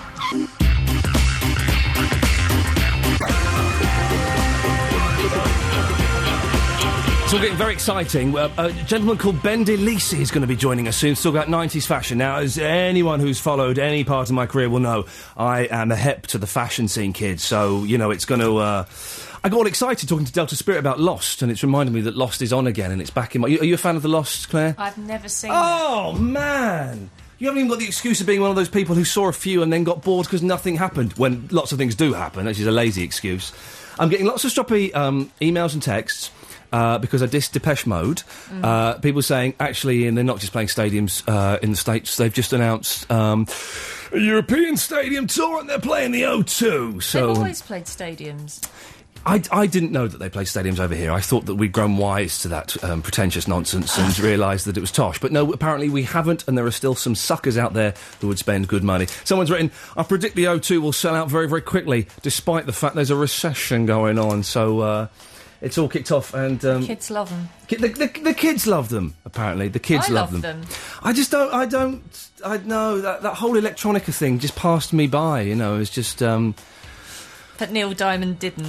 Speaker 3: It's all getting very exciting. A gentleman called Ben DeLisi is going to be joining us soon. Still got 90s fashion. Now, as anyone who's followed any part of my career will know, I am a hep to the fashion scene, kids. So, it's going to... I got all excited talking to Delta Spirit about Lost, and it's reminded me that Lost is on again, and it's back in my... Are you a fan of the Lost, Claire?
Speaker 9: I've never seen
Speaker 3: Oh, man! You haven't even got the excuse of being one of those people who saw a few and then got bored because nothing happened, when lots of things do happen, which is a lazy excuse. I'm getting lots of stroppy emails and texts... because I dissed Depeche Mode. People saying, actually, and they're not just playing stadiums in the States, they've just announced a European stadium tour and they're playing the O2. So
Speaker 9: They've always played stadiums.
Speaker 3: I didn't know that they played stadiums over here. I thought that we'd grown wise to that pretentious nonsense and realised that it was tosh. But no, apparently we haven't, and there are still some suckers out there who would spend good money. Someone's written, I predict the O2 will sell out very, very quickly, despite the fact there's a recession going on. So... it's all kicked off, and
Speaker 9: Kids love them.
Speaker 3: The kids love them. Apparently, the kids love them. I just don't. I know that whole electronica thing just passed me by. It's just.
Speaker 9: But Neil Diamond didn't.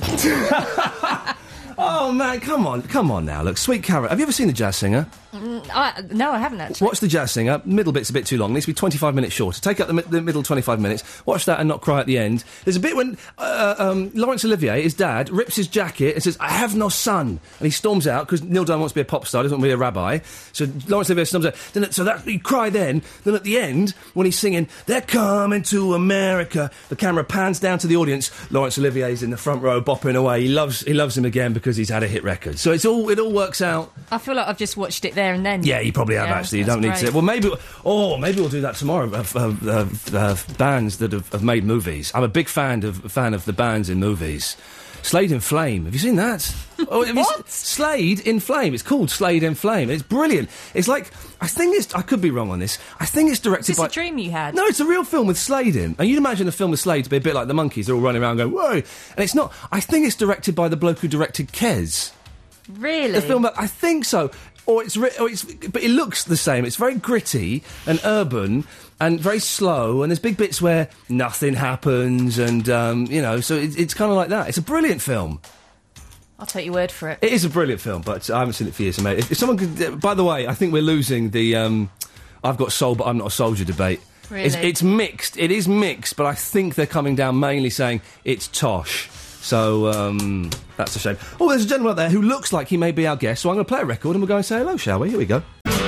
Speaker 3: Oh man, come on now. Look, Sweet Carrot. Have you ever seen The Jazz Singer?
Speaker 9: No, I haven't actually.
Speaker 3: Watch The Jazz Singer. Middle bit's a bit too long. It needs to be 25 minutes shorter. Take out the middle 25 minutes. Watch that and not cry at the end. There's a bit when Laurence Olivier, his dad, rips his jacket and says, I have no son. And he storms out because Neil Diamond wants to be a pop star, doesn't want to be a rabbi. So Laurence Olivier storms out. You cry then. Then at the end, when he's singing, they're coming to America, the camera pans down to the audience. Laurence Olivier's in the front row bopping away. He loves him again because he's had a hit record. So it all works out.
Speaker 9: I feel like I've just watched it there and then.
Speaker 3: Yeah, you probably have, actually. You don't need to... Well, maybe we'll do that tomorrow. Bands that have made movies. I'm a big fan of the bands in movies. Slade in Flame. Have you seen that?
Speaker 9: What?
Speaker 3: Slade in Flame. It's called Slade in Flame. It's brilliant. It's like... I could be wrong on this. I think it's directed
Speaker 9: Is this a dream you had?
Speaker 3: No, it's a real film with Slade in. And you'd imagine a film with Slade to be a bit like the Monkees. They're all running around going, whoa! And it's not. I think it's directed by the bloke who directed Kes.
Speaker 9: Really?
Speaker 3: The film, I think so. But it looks the same. It's very gritty and urban and very slow, and there's big bits where nothing happens, and so it's kind of like that. It's a brilliant film.
Speaker 9: I'll take your word for it.
Speaker 3: It is a brilliant film, but I haven't seen it for years, mate. If someone could, by the way, I think we're losing the I've got soul, but I'm not a soldier debate.
Speaker 9: Really?
Speaker 3: It's mixed. It is mixed, but I think they're coming down mainly saying it's tosh. So, that's a shame. Oh, there's a gentleman out there who looks like he may be our guest, so I'm going to play a record and we'll go and say hello, shall we? Here we go.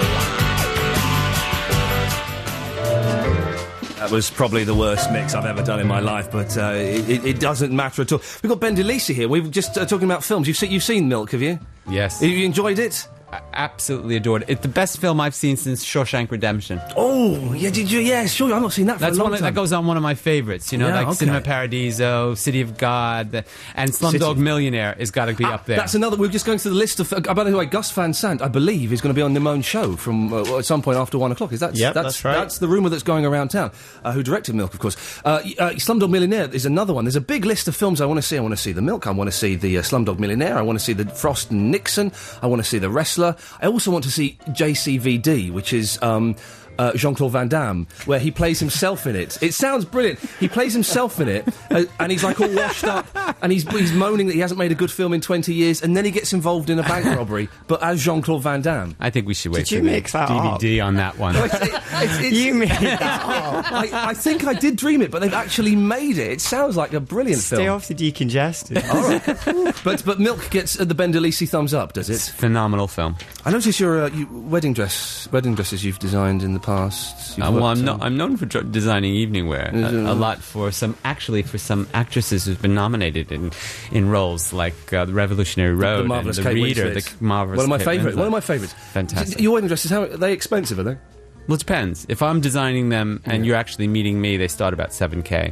Speaker 3: That was probably the worst mix I've ever done in my life, but it doesn't matter at all. We've got Ben DeLisi here. We've just talking about films. You've seen Milk, have you?
Speaker 15: Yes.
Speaker 3: You enjoyed it?
Speaker 14: absolutely adored it. It's the best film I've seen since Shawshank Redemption.
Speaker 3: Oh, yeah, did you? Yeah, sure. I've not seen that for a long time.
Speaker 14: That goes on one of my favorites, Cinema Paradiso, City of God, and Slumdog Millionaire has got to be up there.
Speaker 3: That's another. We're just going through the list of. By the way, Gus Van Sant, I believe, is going to be on Nimone's show from at some point after 1 o'clock. Is that?
Speaker 5: Yeah, that's right.
Speaker 3: That's the rumour that's going around town. Who directed Milk, of course. Slumdog Millionaire is another one. There's a big list of films I want to see. I want to see The Milk. I want to see the Slumdog Millionaire. I want to see the Frost and Nixon. I want to see The Wrestler. I also want to see JCVD, which is Jean-Claude Van Damme, where he plays himself in it. It sounds brilliant. He plays himself in it, and he's like all washed up, and he's moaning that he hasn't made a good film in 20 years, and then he gets involved in a bank robbery, but as Jean-Claude Van Damme.
Speaker 14: I think we should wait
Speaker 5: for
Speaker 14: the DVD on that one.
Speaker 5: You made that up.
Speaker 3: I think I did dream it, but they've actually made it. It sounds like a brilliant film.
Speaker 5: Stay off the decongestant.
Speaker 3: All right. But Milk gets the Ben DeLisi thumbs up, does it?
Speaker 14: It's a phenomenal film.
Speaker 3: I notice your wedding dresses you've designed in the past.
Speaker 14: I'm known for designing evening wear a lot for some actresses who've been nominated in roles like The Revolutionary Road,
Speaker 3: the Marvelous
Speaker 14: and The
Speaker 3: Kate
Speaker 14: Reader,
Speaker 3: Winslet.
Speaker 14: the Marvelous.
Speaker 3: One of my
Speaker 14: Kate
Speaker 3: favourites.
Speaker 14: Fantastic.
Speaker 3: Your wedding dresses, are they expensive? Are they?
Speaker 14: Well, it depends. If I'm designing them and you're actually meeting me, they start about $7,000.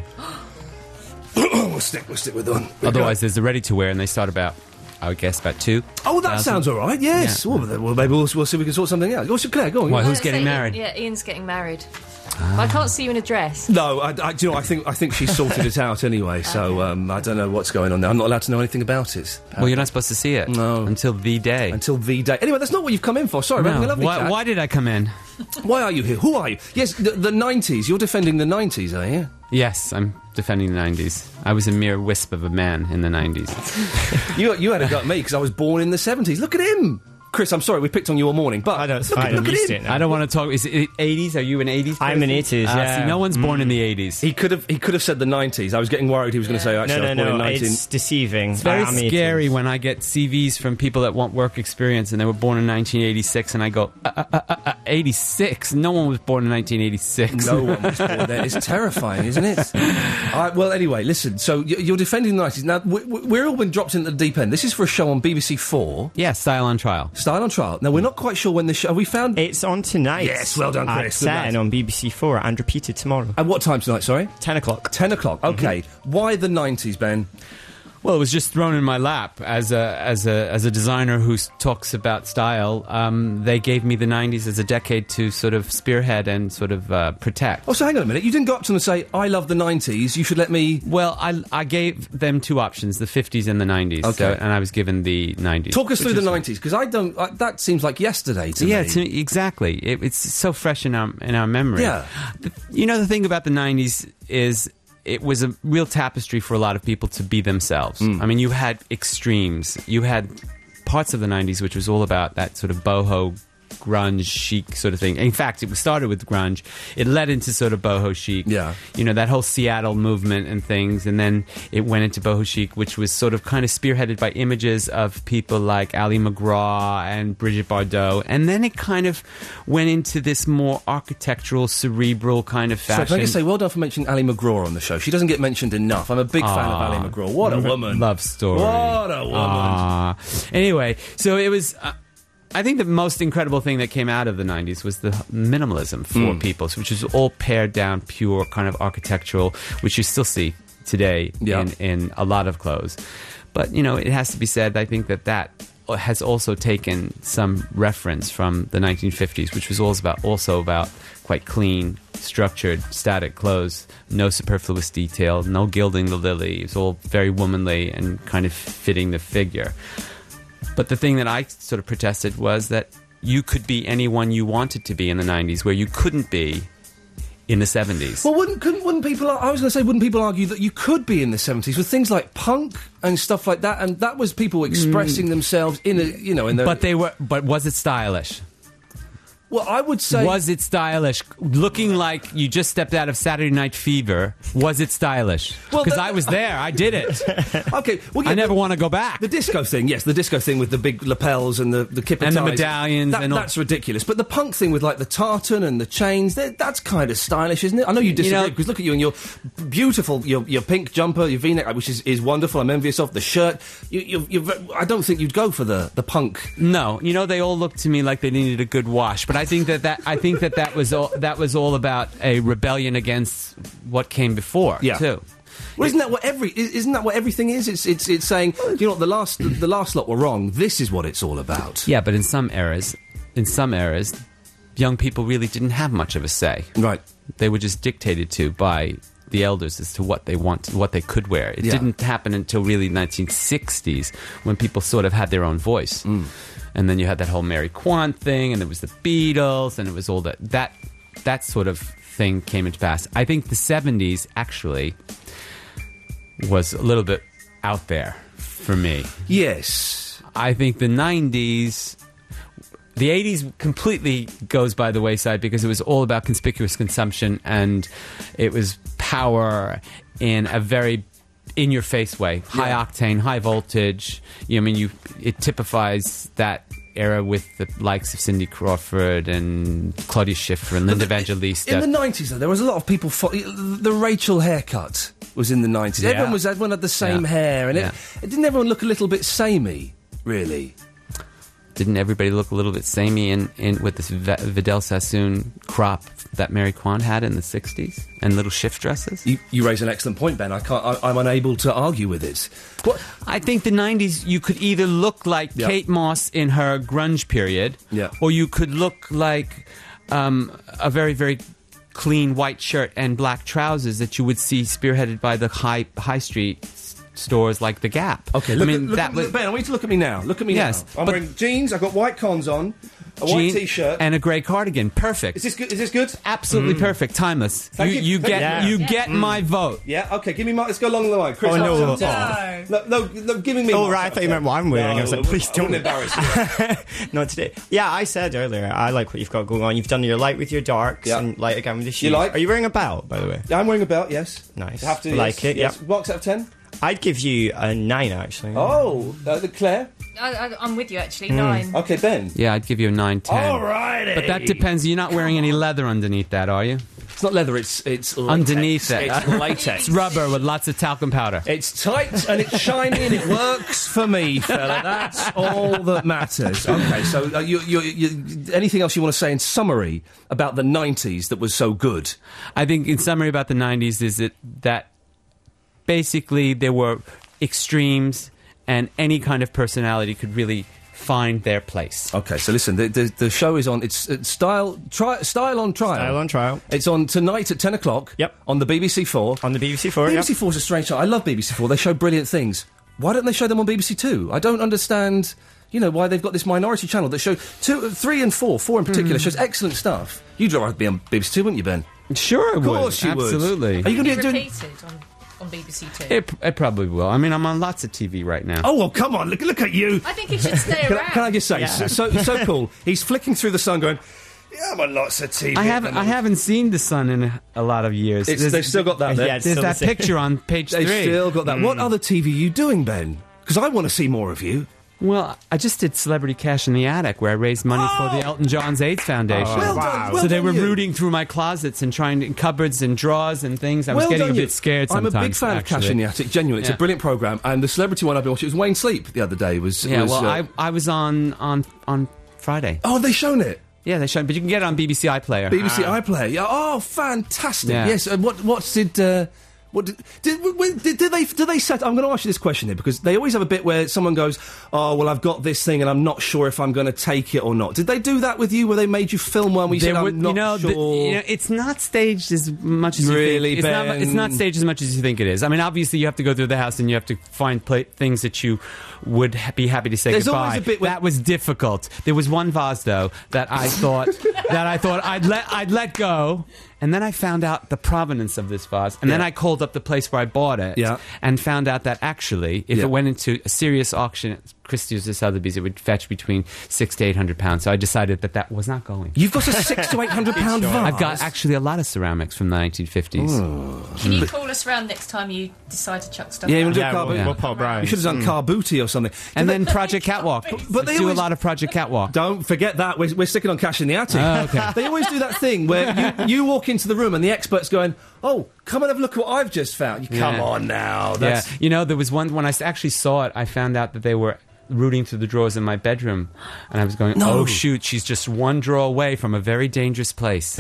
Speaker 3: We'll stick with one.
Speaker 14: Otherwise, there's the ready to wear, and they start about, I would guess, about $2,000.
Speaker 3: Oh, that sounds all right. Yes.
Speaker 14: Yeah.
Speaker 3: Well, maybe we'll see if we can sort something out. Claire, go on.
Speaker 14: Why, who's getting married?
Speaker 9: Yeah, Ian's getting married. But I can't see you in a dress.
Speaker 3: No, I think she's sorted it out anyway. So I don't know what's going on there. I'm not allowed to know anything about it.
Speaker 14: Well, you're not supposed to see it.
Speaker 3: No.
Speaker 14: Until the day.
Speaker 3: Anyway, that's not what you've come in for. Sorry, we're having a lovely chat.
Speaker 14: Why did I come in?
Speaker 3: Why are you here? Who are you? Yes, the 90s. You're defending the 90s, are you?
Speaker 14: Yes, I'm defending the 90s. I was a mere wisp of a man in the 90s.
Speaker 3: You had a go at me because I was born in the 70s. Look at him! Chris, I'm sorry, we picked on you all morning, but
Speaker 5: I know, it's fine.
Speaker 3: Look at him.
Speaker 14: I don't want to talk. Is it 80s? Are you an 80s person?
Speaker 5: I'm an 80s, yeah.
Speaker 14: See, no one's born in the 80s.
Speaker 3: He could have said the 90s. I was getting worried he was going to say, actually, I was born in 19...
Speaker 5: it's deceiving.
Speaker 14: It's very scary when I get CVs from people that want work experience and they were born in 1986 and I go, 86? No one was born in 1986.
Speaker 3: No one was born there. It's terrifying, isn't it? Well, anyway, listen, so you're defending the 90s. Now, we're all been dropped into the deep end. This is for a show on BBC 4.
Speaker 14: Yeah, Style on Trial.
Speaker 3: Style on Trial. Now, we're not quite sure when the show... Have we found...
Speaker 5: It's on tonight.
Speaker 3: Yes, well done, Chris.
Speaker 5: At 10 on BBC 4 and repeated tomorrow.
Speaker 3: At what time tonight, sorry?
Speaker 5: 10 o'clock.
Speaker 3: 10 o'clock, OK. Why the 90s, Ben?
Speaker 14: Well, it was just thrown in my lap as a designer who talks about style. They gave me the 90s as a decade to sort of spearhead and sort of protect.
Speaker 3: Oh, so hang on a minute. You didn't go up to them and say, I love the 90s, you should let me...
Speaker 14: Well, I gave them two options, the 50s and the 90s.
Speaker 3: Okay.
Speaker 14: And I was given the 90s.
Speaker 3: Talk us through the 90s, because I don't... that seems like yesterday to me.
Speaker 14: Yeah, exactly. It's so fresh in our memory.
Speaker 3: Yeah.
Speaker 14: The thing about the 90s is... It was a real tapestry for a lot of people to be themselves. I mean, you had extremes. You had parts of the 90s which was all about that sort of boho, grunge, chic sort of thing. In fact, it started with grunge. It led into sort of boho chic.
Speaker 3: Yeah.
Speaker 14: That whole Seattle movement and things. And then it went into boho chic, which was sort of kind of spearheaded by images of people like Ali McGraw and Brigitte Bardot. And then it kind of went into this more architectural, cerebral kind of fashion.
Speaker 3: So if I can say, well done for mentioning Ali McGraw on the show. She doesn't get mentioned enough. I'm a big fan of Ali McGraw. What a woman.
Speaker 14: Love story.
Speaker 3: What a woman.
Speaker 14: Anyway, so it was... I think the most incredible thing that came out of the 90s was the minimalism for people, which was all pared down, pure, kind of architectural, which you still see today in a lot of clothes. But, it has to be said, I think that has also taken some reference from the 1950s, which was also about quite clean, structured, static clothes, no superfluous detail, no gilding the lily. It was all very womanly and kind of fitting the figure. But the thing that I sort of protested was that you could be anyone you wanted to be in the 90s, where you couldn't be in the 70s.
Speaker 3: Well, wouldn't people... I was going to say, wouldn't people argue that you could be in the 70s with things like punk and stuff like that, and that was people expressing themselves in a, in the...
Speaker 14: But was it stylish?
Speaker 3: Well, I would say...
Speaker 14: Was it stylish? Looking like you just stepped out of Saturday Night Fever, was it stylish? Because I was there. I did it.
Speaker 3: Okay. Well,
Speaker 14: I never want to go back.
Speaker 3: The disco thing, yes. The disco thing with the big lapels and the kipper
Speaker 14: and
Speaker 3: ties.
Speaker 14: the medallions.
Speaker 3: That's ridiculous. But the punk thing with, like, the tartan and the chains, that's kind of stylish, isn't it? I know you disagree, because look at you in your beautiful, your pink jumper, your V-neck, which is wonderful. I'm envious of. The shirt. I don't think you'd go for the punk.
Speaker 14: No. You know, they all looked to me like they needed a good wash. But I think that was all about a rebellion against what came before, too.
Speaker 3: Well, isn't that what everything is? It's saying, you know what, the last lot were wrong. This is what it's all about.
Speaker 14: Yeah, but in some eras, young people really didn't have much of a say.
Speaker 3: Right.
Speaker 14: They were just dictated to by the elders as to what they could wear. It didn't happen until really 1960s when people sort of had their own voice. And then you had that whole Mary Quant thing, and there was the Beatles, and it was all that sort of thing came into pass. I think the 70s actually was a little bit out there for me.
Speaker 3: Yes.
Speaker 14: I think the 90s... The 80s completely goes by the wayside because it was all about conspicuous consumption, and it was power in a very in-your-face way. High octane, high voltage. It typifies that era with the likes of Cindy Crawford and Claudia Schiffer and Linda Evangelista.
Speaker 3: In the 90s, though, there was a lot of people... the Rachel haircut was in the 90s.
Speaker 14: Yeah.
Speaker 3: Everyone had the same hair, and it didn't everyone look a little bit samey, really?
Speaker 14: Didn't everybody look a little bit samey in with this Vidal Sassoon crop that Mary Quant had in the 60s and little shift dresses?
Speaker 3: You raise an excellent point, Ben. I'm unable to argue with it.
Speaker 14: What? I think the 90s, you could either look like Kate Moss in her grunge period, or you could look like a very, very clean white shirt and black trousers that you would see spearheaded by the high street stores like the Gap.
Speaker 3: Okay, Ben, I want you to look at me now. Look at me now. I'm wearing jeans, I've got white cons on, a white T-shirt.
Speaker 14: And a grey cardigan. Perfect.
Speaker 3: Is this good?
Speaker 14: Absolutely perfect. Timeless. You get my vote.
Speaker 3: Yeah, okay, give me my... Let's go along the line. Chris,
Speaker 5: no,
Speaker 3: giving me...
Speaker 5: Oh, right, I thought you meant what I'm wearing. I was like, please don't
Speaker 3: embarrass you.
Speaker 5: Not today. Yeah, I said earlier, I like what you've got going on. You've done your light with your darks and light again with the shoes.
Speaker 3: You like?
Speaker 5: Are you wearing a belt, by the way?
Speaker 3: Yeah, I'm wearing a belt, yes.
Speaker 5: Nice.
Speaker 3: You have to,
Speaker 5: like it,
Speaker 3: yes. Box out of 10?
Speaker 5: I'd give you a 9, actually.
Speaker 3: Oh, Claire?
Speaker 9: I'm with you, actually. 9.
Speaker 3: Okay, Ben?
Speaker 14: Yeah, I'd give you a 9, 10.
Speaker 3: All righty.
Speaker 14: But that depends. You're not wearing any leather underneath that, are you?
Speaker 3: It's not leather, it's latex.
Speaker 14: Underneath it.
Speaker 3: It's latex.
Speaker 14: It's rubber with lots of talcum powder.
Speaker 3: It's tight and it's shiny and it works for me, fella. That's all that matters. Okay, so you anything else you want to say in summary about the 90s that was so good?
Speaker 14: I think in summary about the 90s is that basically there were extremes and any kind of personality could really find their place.
Speaker 3: Okay, so listen, the show is on. It's Style on Trial.
Speaker 5: Style on Trial.
Speaker 3: It's on tonight at 10 o'clock.
Speaker 5: Yep.
Speaker 3: On the BBC 4.
Speaker 5: On the BBC 4,
Speaker 3: BBC 4's a strange show. I love BBC 4. They show brilliant things. Why don't they show them on BBC 2? I don't understand, why they've got this minority channel that show 2, 3 and 4. 4 in particular shows excellent stuff. You'd rather be on BBC 2, wouldn't you, Ben?
Speaker 14: Sure I would.
Speaker 3: Of course you would.
Speaker 14: Absolutely.
Speaker 3: Are you going to be
Speaker 9: repeated on BBC 2?
Speaker 14: It probably will. I mean, I'm on lots of TV right now.
Speaker 3: Oh, well, come on, look at you.
Speaker 9: I think it should stay around.
Speaker 3: Can I just say, so cool. He's flicking through The Sun going, yeah, I'm on lots of TV.
Speaker 14: I haven't seen The Sun in a lot of years.
Speaker 3: They've still got that there.
Speaker 5: Yeah,
Speaker 14: there's that picture on page 3.
Speaker 3: They've still got that. What other TV are you doing, Ben? Because I want to see more of you.
Speaker 14: Well, I just did Celebrity Cash in the Attic, where I raised money for the Elton John's AIDS Foundation.
Speaker 3: Well done.
Speaker 14: So they were rooting through my closets and trying in cupboards and drawers and things. I was getting a bit scared sometimes.
Speaker 3: I'm a big fan of Cash in the Attic, genuinely. It's a brilliant programme. And the celebrity one I've been watching, it was Wayne Sleep the other day.
Speaker 14: I was on Friday.
Speaker 3: Oh, have they shown it?
Speaker 14: Yeah, they showed, but you can get it on BBC iPlayer.
Speaker 3: BBC iPlayer. Yeah. Oh, fantastic. Yeah. Yes. Did they set... I'm going to ask you this question here, because they always have a bit where someone goes, oh, well, I've got this thing and I'm not sure if I'm going to take it or not. Did they do that with you, where they made you film one where you said, I'm not sure?
Speaker 14: It's not staged as much as
Speaker 3: really,
Speaker 14: you think.
Speaker 3: Ben?
Speaker 14: It's not staged as much as you think it is. I mean, obviously, you have to go through the house and you have to find things that you would be happy to say
Speaker 3: There's
Speaker 14: goodbye.
Speaker 3: Always a bit
Speaker 14: that was difficult. There was one vase, though, that I thought I'd let go. And then I found out the provenance of this vase. And then I called up the place where I bought it and found out that actually, if it went into a serious auction, it's Christie's or Sotheby's, it would fetch between £600 to £800. So I decided that was not going.
Speaker 3: You've got a £600 to £800 vase?
Speaker 14: I've got actually a lot of ceramics from the 1950s.
Speaker 9: Can you call us round next time you decide to chuck stuff?
Speaker 3: Yeah,
Speaker 9: out?
Speaker 3: we'll do car booty.
Speaker 5: We'll pop round.
Speaker 3: You should have done car booty or something.
Speaker 14: And then Project Catwalk.
Speaker 3: But they
Speaker 14: do
Speaker 3: always
Speaker 14: a lot of Project Catwalk.
Speaker 3: Don't forget that. We're sticking on Cash in the Attic.
Speaker 14: Oh, okay.
Speaker 3: They always do that thing where you walk into the room and the expert's going, oh, come and have a look at what I've just found. Come on now. That's...
Speaker 14: Yeah. You know, there was one, when I actually saw it, I found out that they were rooting through the drawers in my bedroom, and I was going, oh shoot, she's just one drawer away from a very dangerous place.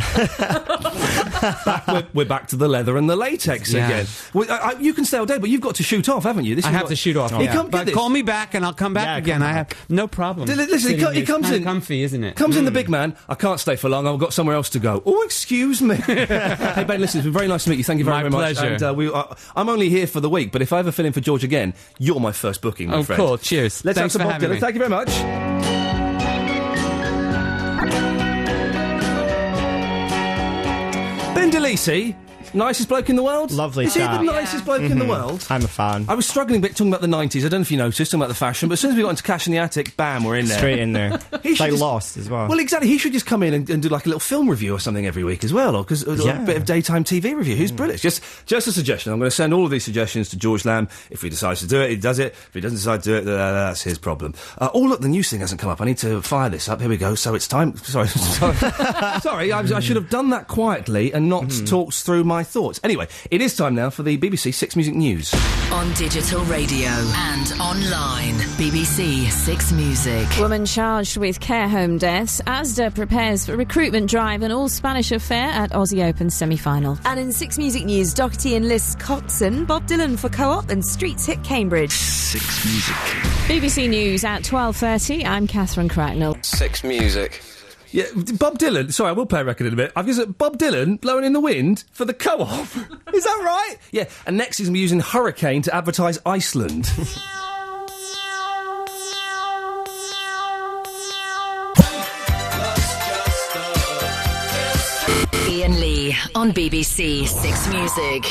Speaker 3: We're back to the leather and the latex again. Well, you can stay all day, but you've got to shoot off, haven't you?
Speaker 14: I have to shoot off. But call me back and I'll come back again. I have no problem.
Speaker 3: Listen, he comes in
Speaker 14: comfy, isn't it?
Speaker 3: Comes in the big man. I can't stay for long. I've got somewhere else to go. Oh, excuse me. Hey Ben, listen, it's been very nice to meet you. Thank you very, very much.
Speaker 14: My pleasure.
Speaker 3: And I'm only here for the week, but if I ever fill in for George again, you're my first booking, my friend.
Speaker 14: Cool. Cheers.
Speaker 3: Let's have some Bob Dylan. Thank you very much. Ben DeLisi, nicest bloke in the world?
Speaker 5: Lovely
Speaker 3: Is he
Speaker 5: chap.
Speaker 3: the nicest bloke in the world?
Speaker 5: I'm a fan.
Speaker 3: I was struggling a bit talking about the 90s. I don't know if you noticed, talking about the fashion, but as soon as we got into Cash in the Attic, bam, we're in there.
Speaker 5: Straight in there. It's like Lost as well.
Speaker 3: Well, exactly. He should just come in and do like a little film review or something every week as well, or a bit of daytime TV review. He's brilliant. Just a suggestion. I'm going to send all of these suggestions to George Lamb. If he decides to do it, he does it. If he doesn't decide to do it, that's his problem. Oh, look, the news thing hasn't come up. I need to fire this up. Here we go. So it's time... Sorry. Sorry, I should have done that quietly and not talked through my thoughts. Anyway, it is time now for the BBC Six Music News.
Speaker 6: On digital radio and online. BBC Six Music.
Speaker 10: Woman charged with care home deaths. Asda prepares for recruitment drive and all-Spanish affair at Aussie Open semi-final.
Speaker 7: And in Six Music News, Doherty enlists Coxon, Bob Dylan for Co-op and Streets hit Cambridge.
Speaker 2: Six Music.
Speaker 10: BBC News at 12:30. I'm Catherine Cracknell.
Speaker 2: Six Music.
Speaker 3: Yeah, Bob Dylan. Sorry, I will play a record in a bit. I've got Bob Dylan blowing in the wind for the Co-op. Is that right? Yeah. And next he's going to be using Hurricane to advertise Iceland.
Speaker 6: Ian Lee on BBC Six Music.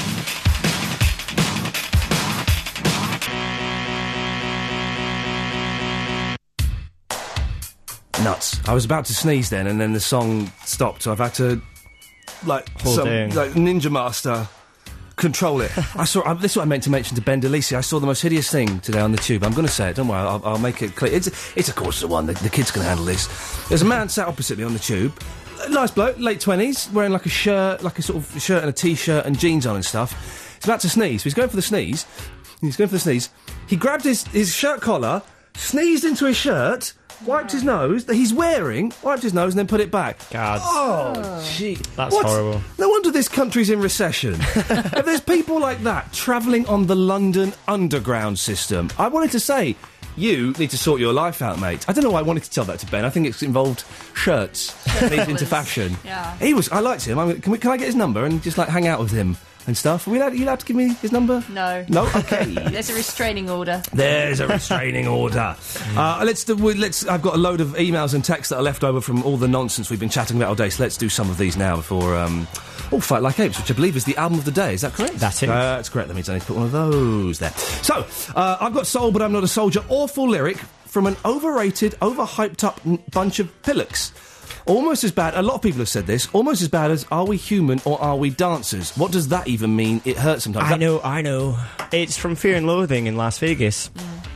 Speaker 3: Nuts. I was about to sneeze then, and then the song stopped, so I've had to, like Ninja Master, control it. This is what I meant to mention to Ben DeLisi. I saw the most hideous thing today on the tube. I'm going to say it, don't worry, I'll make it clear. It's of course the one, the kids can handle this. There's a man sat opposite me on the tube, nice bloke, late 20s, wearing like a shirt, like a sort of shirt and a t-shirt and jeans on and stuff. He's about to sneeze, so he's going for the sneeze. He grabbed his shirt collar, sneezed into his shirt, wiped his nose, that he's wearing, wiped his nose and then put it back.
Speaker 5: God.
Speaker 3: Oh, gee.
Speaker 5: That's horrible.
Speaker 3: No wonder this country's in recession. If there's people like that travelling on the London Underground system, I wanted to say, you need to sort your life out, mate. I don't know why I wanted to tell that to Ben. I think it's involved shirts. And he's into fashion.
Speaker 9: Yeah.
Speaker 3: I liked him. Can I get his number and just, like, hang out with him? And stuff. Are you allowed to give me his number?
Speaker 9: No.
Speaker 3: No? Okay.
Speaker 9: There's a restraining order.
Speaker 3: There's a restraining order. I've got a load of emails and texts that are left over from all the nonsense we've been chatting about all day, so let's do some of these now before... Fight Like Apes, which I believe is the album of the day. Is that correct?
Speaker 5: That's it.
Speaker 3: That's correct. That means I need to put one of those there. So, I've got Soul, But I'm Not a Soldier. Awful lyric from an overrated, overhyped up bunch of pillocks. Almost as bad, a lot of people have said this, almost as bad as Are We Human or Are We Dancers? What does that even mean? It hurts sometimes.
Speaker 5: I know. It's from Fear and Loathing in Las Vegas.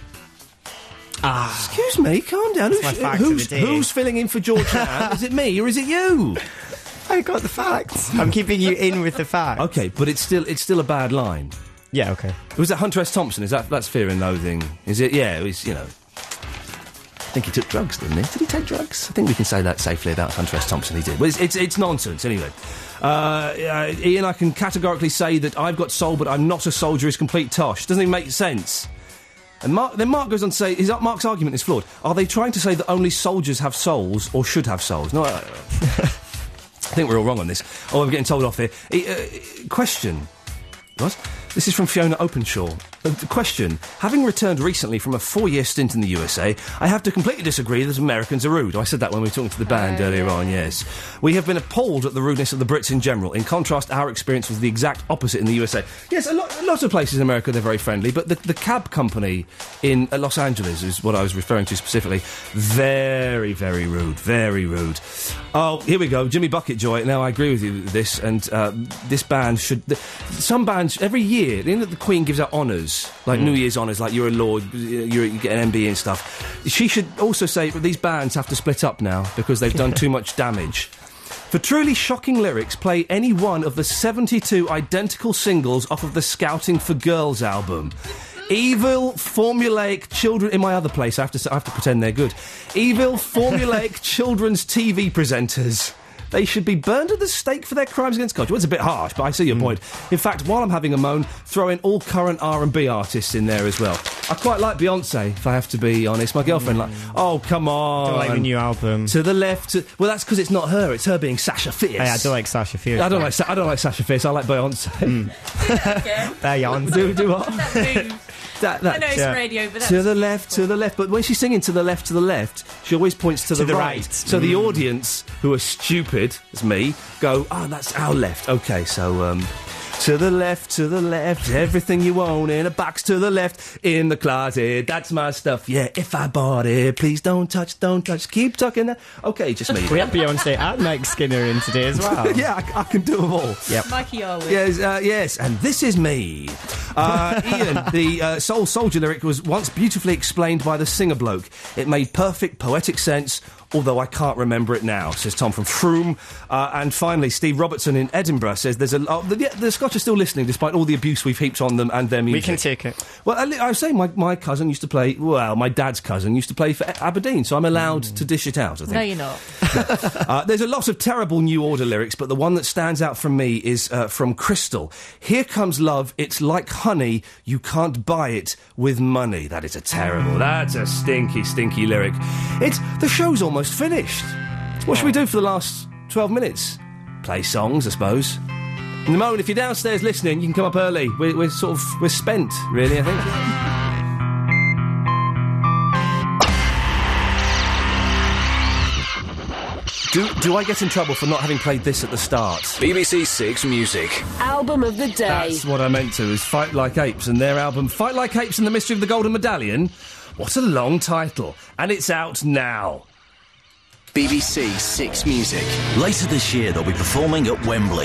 Speaker 3: Excuse me, calm down. Who's filling in for George Lamb? Is it me or is it you?
Speaker 5: I got the facts. I'm keeping you in with the facts.
Speaker 3: Okay, but it's still a bad line.
Speaker 5: Yeah, okay.
Speaker 3: Was that Hunter S. Thompson? That's Fear and Loathing? Is it? Yeah, it was, I think he took drugs, didn't he? Did he take drugs? I think we can say that safely about Hunter S. Thompson. He did. Well, it's nonsense, anyway. Ian, I can categorically say that I've got soul, but I'm not a soldier is complete tosh. Doesn't even make sense. And Mark goes on to say, Mark's argument is flawed. Are they trying to say that only soldiers have souls or should have souls? No, I think we're all wrong on this. Oh, I'm getting told off here. Question. What? This is from Fiona Openshaw. Question. Having returned recently from a 4-year stint in the USA, I have to completely disagree that Americans are rude. I said that when we were talking to the band earlier on, yes. We have been appalled at the rudeness of the Brits in general. In contrast, our experience was the exact opposite in the USA. Yes, a lot of places in America, they're very friendly, but the cab company in Los Angeles is what I was referring to specifically. Very, very rude. Very rude. Oh, here we go. Jimmy Bucketjoy. Now, I agree with you with this, and this band should... Some bands, every year, the Queen gives out honours, like New Year's honours, like you're a lord, you get an MBE and stuff. She should also say that these bands have to split up now because they've done too much damage. For truly shocking lyrics, play any one of the 72 identical singles off of the Scouting for Girls album. Evil, formulaic children... In my other place, I have to pretend they're good. Evil, formulaic children's TV presenters. They should be burned at the stake for their crimes against culture. Well, it's a bit harsh, but I see your point. In fact, while I'm having a moan, throw in all current R&B artists in there as well. I quite like Beyonce, if I have to be honest. My girlfriend, oh, come on.
Speaker 5: Don't like the new album.
Speaker 3: To the left. Well, that's because it's not her. It's her being Sasha Fierce.
Speaker 5: Hey, I do like Sasha Fierce.
Speaker 3: I don't like Sasha Fierce. I like Beyonce.
Speaker 5: Beyonce.
Speaker 3: Do what?
Speaker 9: I know it's radio, but that's...
Speaker 3: To the left. But when she's singing to the left, she always points to the right. So the audience, who are stupid, as me, go, that's our left. OK, so, to the left, everything you own in a box to the left, in the closet, that's my stuff, yeah, if I bought it, please don't touch, keep tucking that. OK, just me.
Speaker 5: We have Beyonce and Mike Skinner in today as well.
Speaker 3: Yeah, I can do them all.
Speaker 5: Yep.
Speaker 9: Mikey Arwood.
Speaker 3: Yes, and this is me. Ian, the Soul Soldier lyric was once beautifully explained by the singer bloke. It made perfect poetic sense, although I can't remember it now, says Tom from Froome. And finally, Steve Robertson in Edinburgh says there's the Scotch are still listening despite all the abuse we've heaped on them and their music.
Speaker 5: We can take it.
Speaker 3: Well, I was saying my cousin used to play, my dad's cousin used to play for Aberdeen, so I'm allowed to dish it out, I think.
Speaker 9: No, you're not.
Speaker 3: There's a lot of terrible New Order lyrics, but the one that stands out from me is from Crystal. Here comes love, it's like honey, you can't buy it with money. That is that's a stinky, stinky lyric. The show's almost finished. What should we do for the last 12 minutes? Play songs, I suppose. In the moment, if you're downstairs listening, you can come up early. We're spent, really, I think. Do I get in trouble for not having played this at the start?
Speaker 2: BBC Six Music.
Speaker 15: Album of the day.
Speaker 3: That's what I meant to, is Fight Like Apes, and their album Fight Like Apes and the Mystery of the Golden Medallion. What a long title. And it's out now.
Speaker 2: BBC Six Music. Later this year, they'll be performing at Wembley.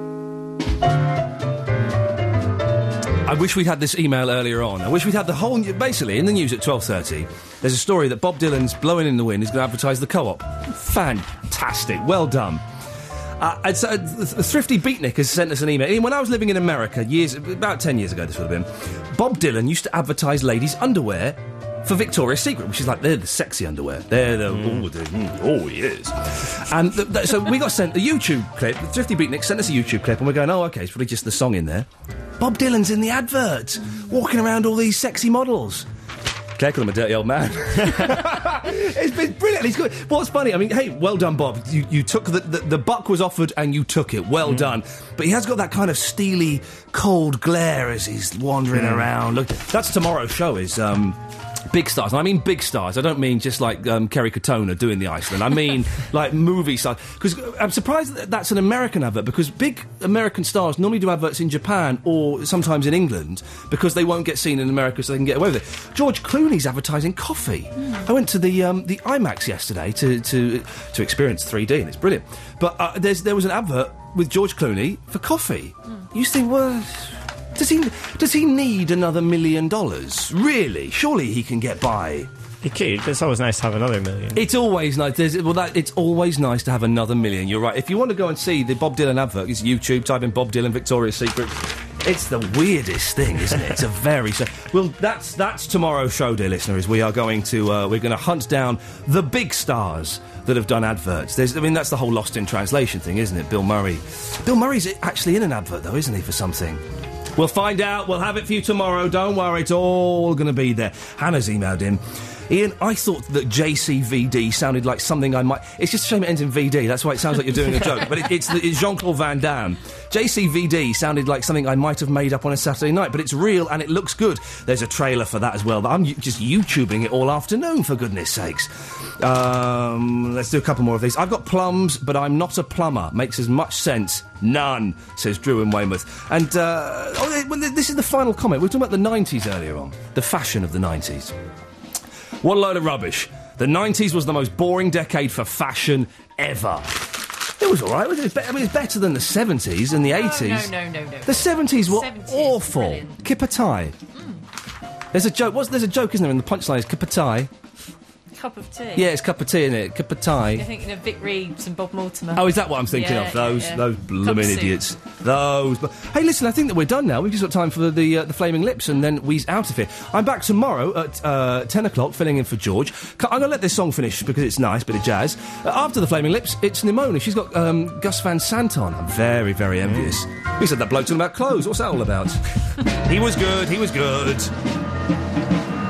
Speaker 3: I wish we'd had this email earlier on. I wish we'd had the whole... Basically, in the news at 12:30, there's a story that Bob Dylan's Blowing in the Wind is going to advertise the Co-op. Fantastic. Well done. The Thrifty Beatnik has sent us an email. When I was living in America, about 10 years ago this would have been, Bob Dylan used to advertise ladies' underwear for Victoria's Secret, which is like, they're the sexy underwear. They're the... yes. And so we got sent a YouTube clip. Thrifty Beatnik sent us a YouTube clip, and we're going, OK, it's probably just the song in there. Bob Dylan's in the advert, walking around all these sexy models. Claire called him a dirty old man. It's been brilliant. He's good. What's funny, I mean, hey, well done, Bob. You took the buck was offered and you took it. Well done. But he has got that kind of steely, cold glare as he's wandering around. Look, that's tomorrow's show, is... big stars. And I mean big stars. I don't mean just like Kerry Katona doing the Iceland. I mean like movie stars. Because I'm surprised that that's an American advert, because big American stars normally do adverts in Japan or sometimes in England because they won't get seen in America, so they can get away with it. George Clooney's advertising coffee. I went to the IMAX yesterday to experience 3D, and it's brilliant. But there was an advert with George Clooney for coffee. You think, well... Does he need another $1 million? Really? Surely he can get by.
Speaker 5: He could. It's always nice to have another $1 million.
Speaker 3: It's always nice. It's always nice to have another $1 million. You're right. If you want to go and see the Bob Dylan advert, it's YouTube. Type in Bob Dylan Victoria's Secret. It's the weirdest thing, isn't it? It's a very... Well, that's tomorrow's show, dear listeners. We are going to... we're going to hunt down the big stars that have done adverts. That's the whole Lost in Translation thing, isn't it? Bill Murray. Bill Murray's actually in an advert, though, isn't he, for something? We'll find out. We'll have it for you tomorrow. Don't worry, it's all going to be there. Hannah's emailed in. Ian, I thought that JCVD sounded like something I might... It's just a shame it ends in VD, that's why it sounds like you're doing a joke. But it's Jean-Claude Van Damme. JCVD sounded like something I might have made up on a Saturday night, but it's real and it looks good. There's a trailer for that as well, but I'm just YouTubing it all afternoon, for goodness sakes. Let's do a couple more of these. I've got plums, but I'm not a plumber. Makes as much sense. None, says Drew in Weymouth. And, this is the final comment. We were talking about the 90s earlier on. The fashion of the 90s. What a load of rubbish. The 90s was the most boring decade for fashion ever. It was all right. It was better than the 70s and the 80s.
Speaker 9: No.
Speaker 3: The 70s were
Speaker 9: 70s
Speaker 3: awful.
Speaker 9: brilliant.
Speaker 3: Kipper tie. There's a joke. There's a joke, isn't there? In the punchline is Kipper tie.
Speaker 9: Cup of tea.
Speaker 3: Yeah, it's cup of tea, isn't it? Cup of tie.
Speaker 9: You're thinking of Vic Reeves and Bob Mortimer.
Speaker 3: Oh, is that what I'm thinking of? Those blooming idiots. Those. Hey, listen, I think that we're done now. We've just got time for the Flaming Lips, and then we's out of here. I'm back tomorrow at 10 o'clock, filling in for George. I'm going to let this song finish because it's nice, bit of jazz. After the Flaming Lips, it's Nimona. She's got Gus Van Sant on. I'm very, very envious. He said that bloke talking about clothes. What's that all about? He was good.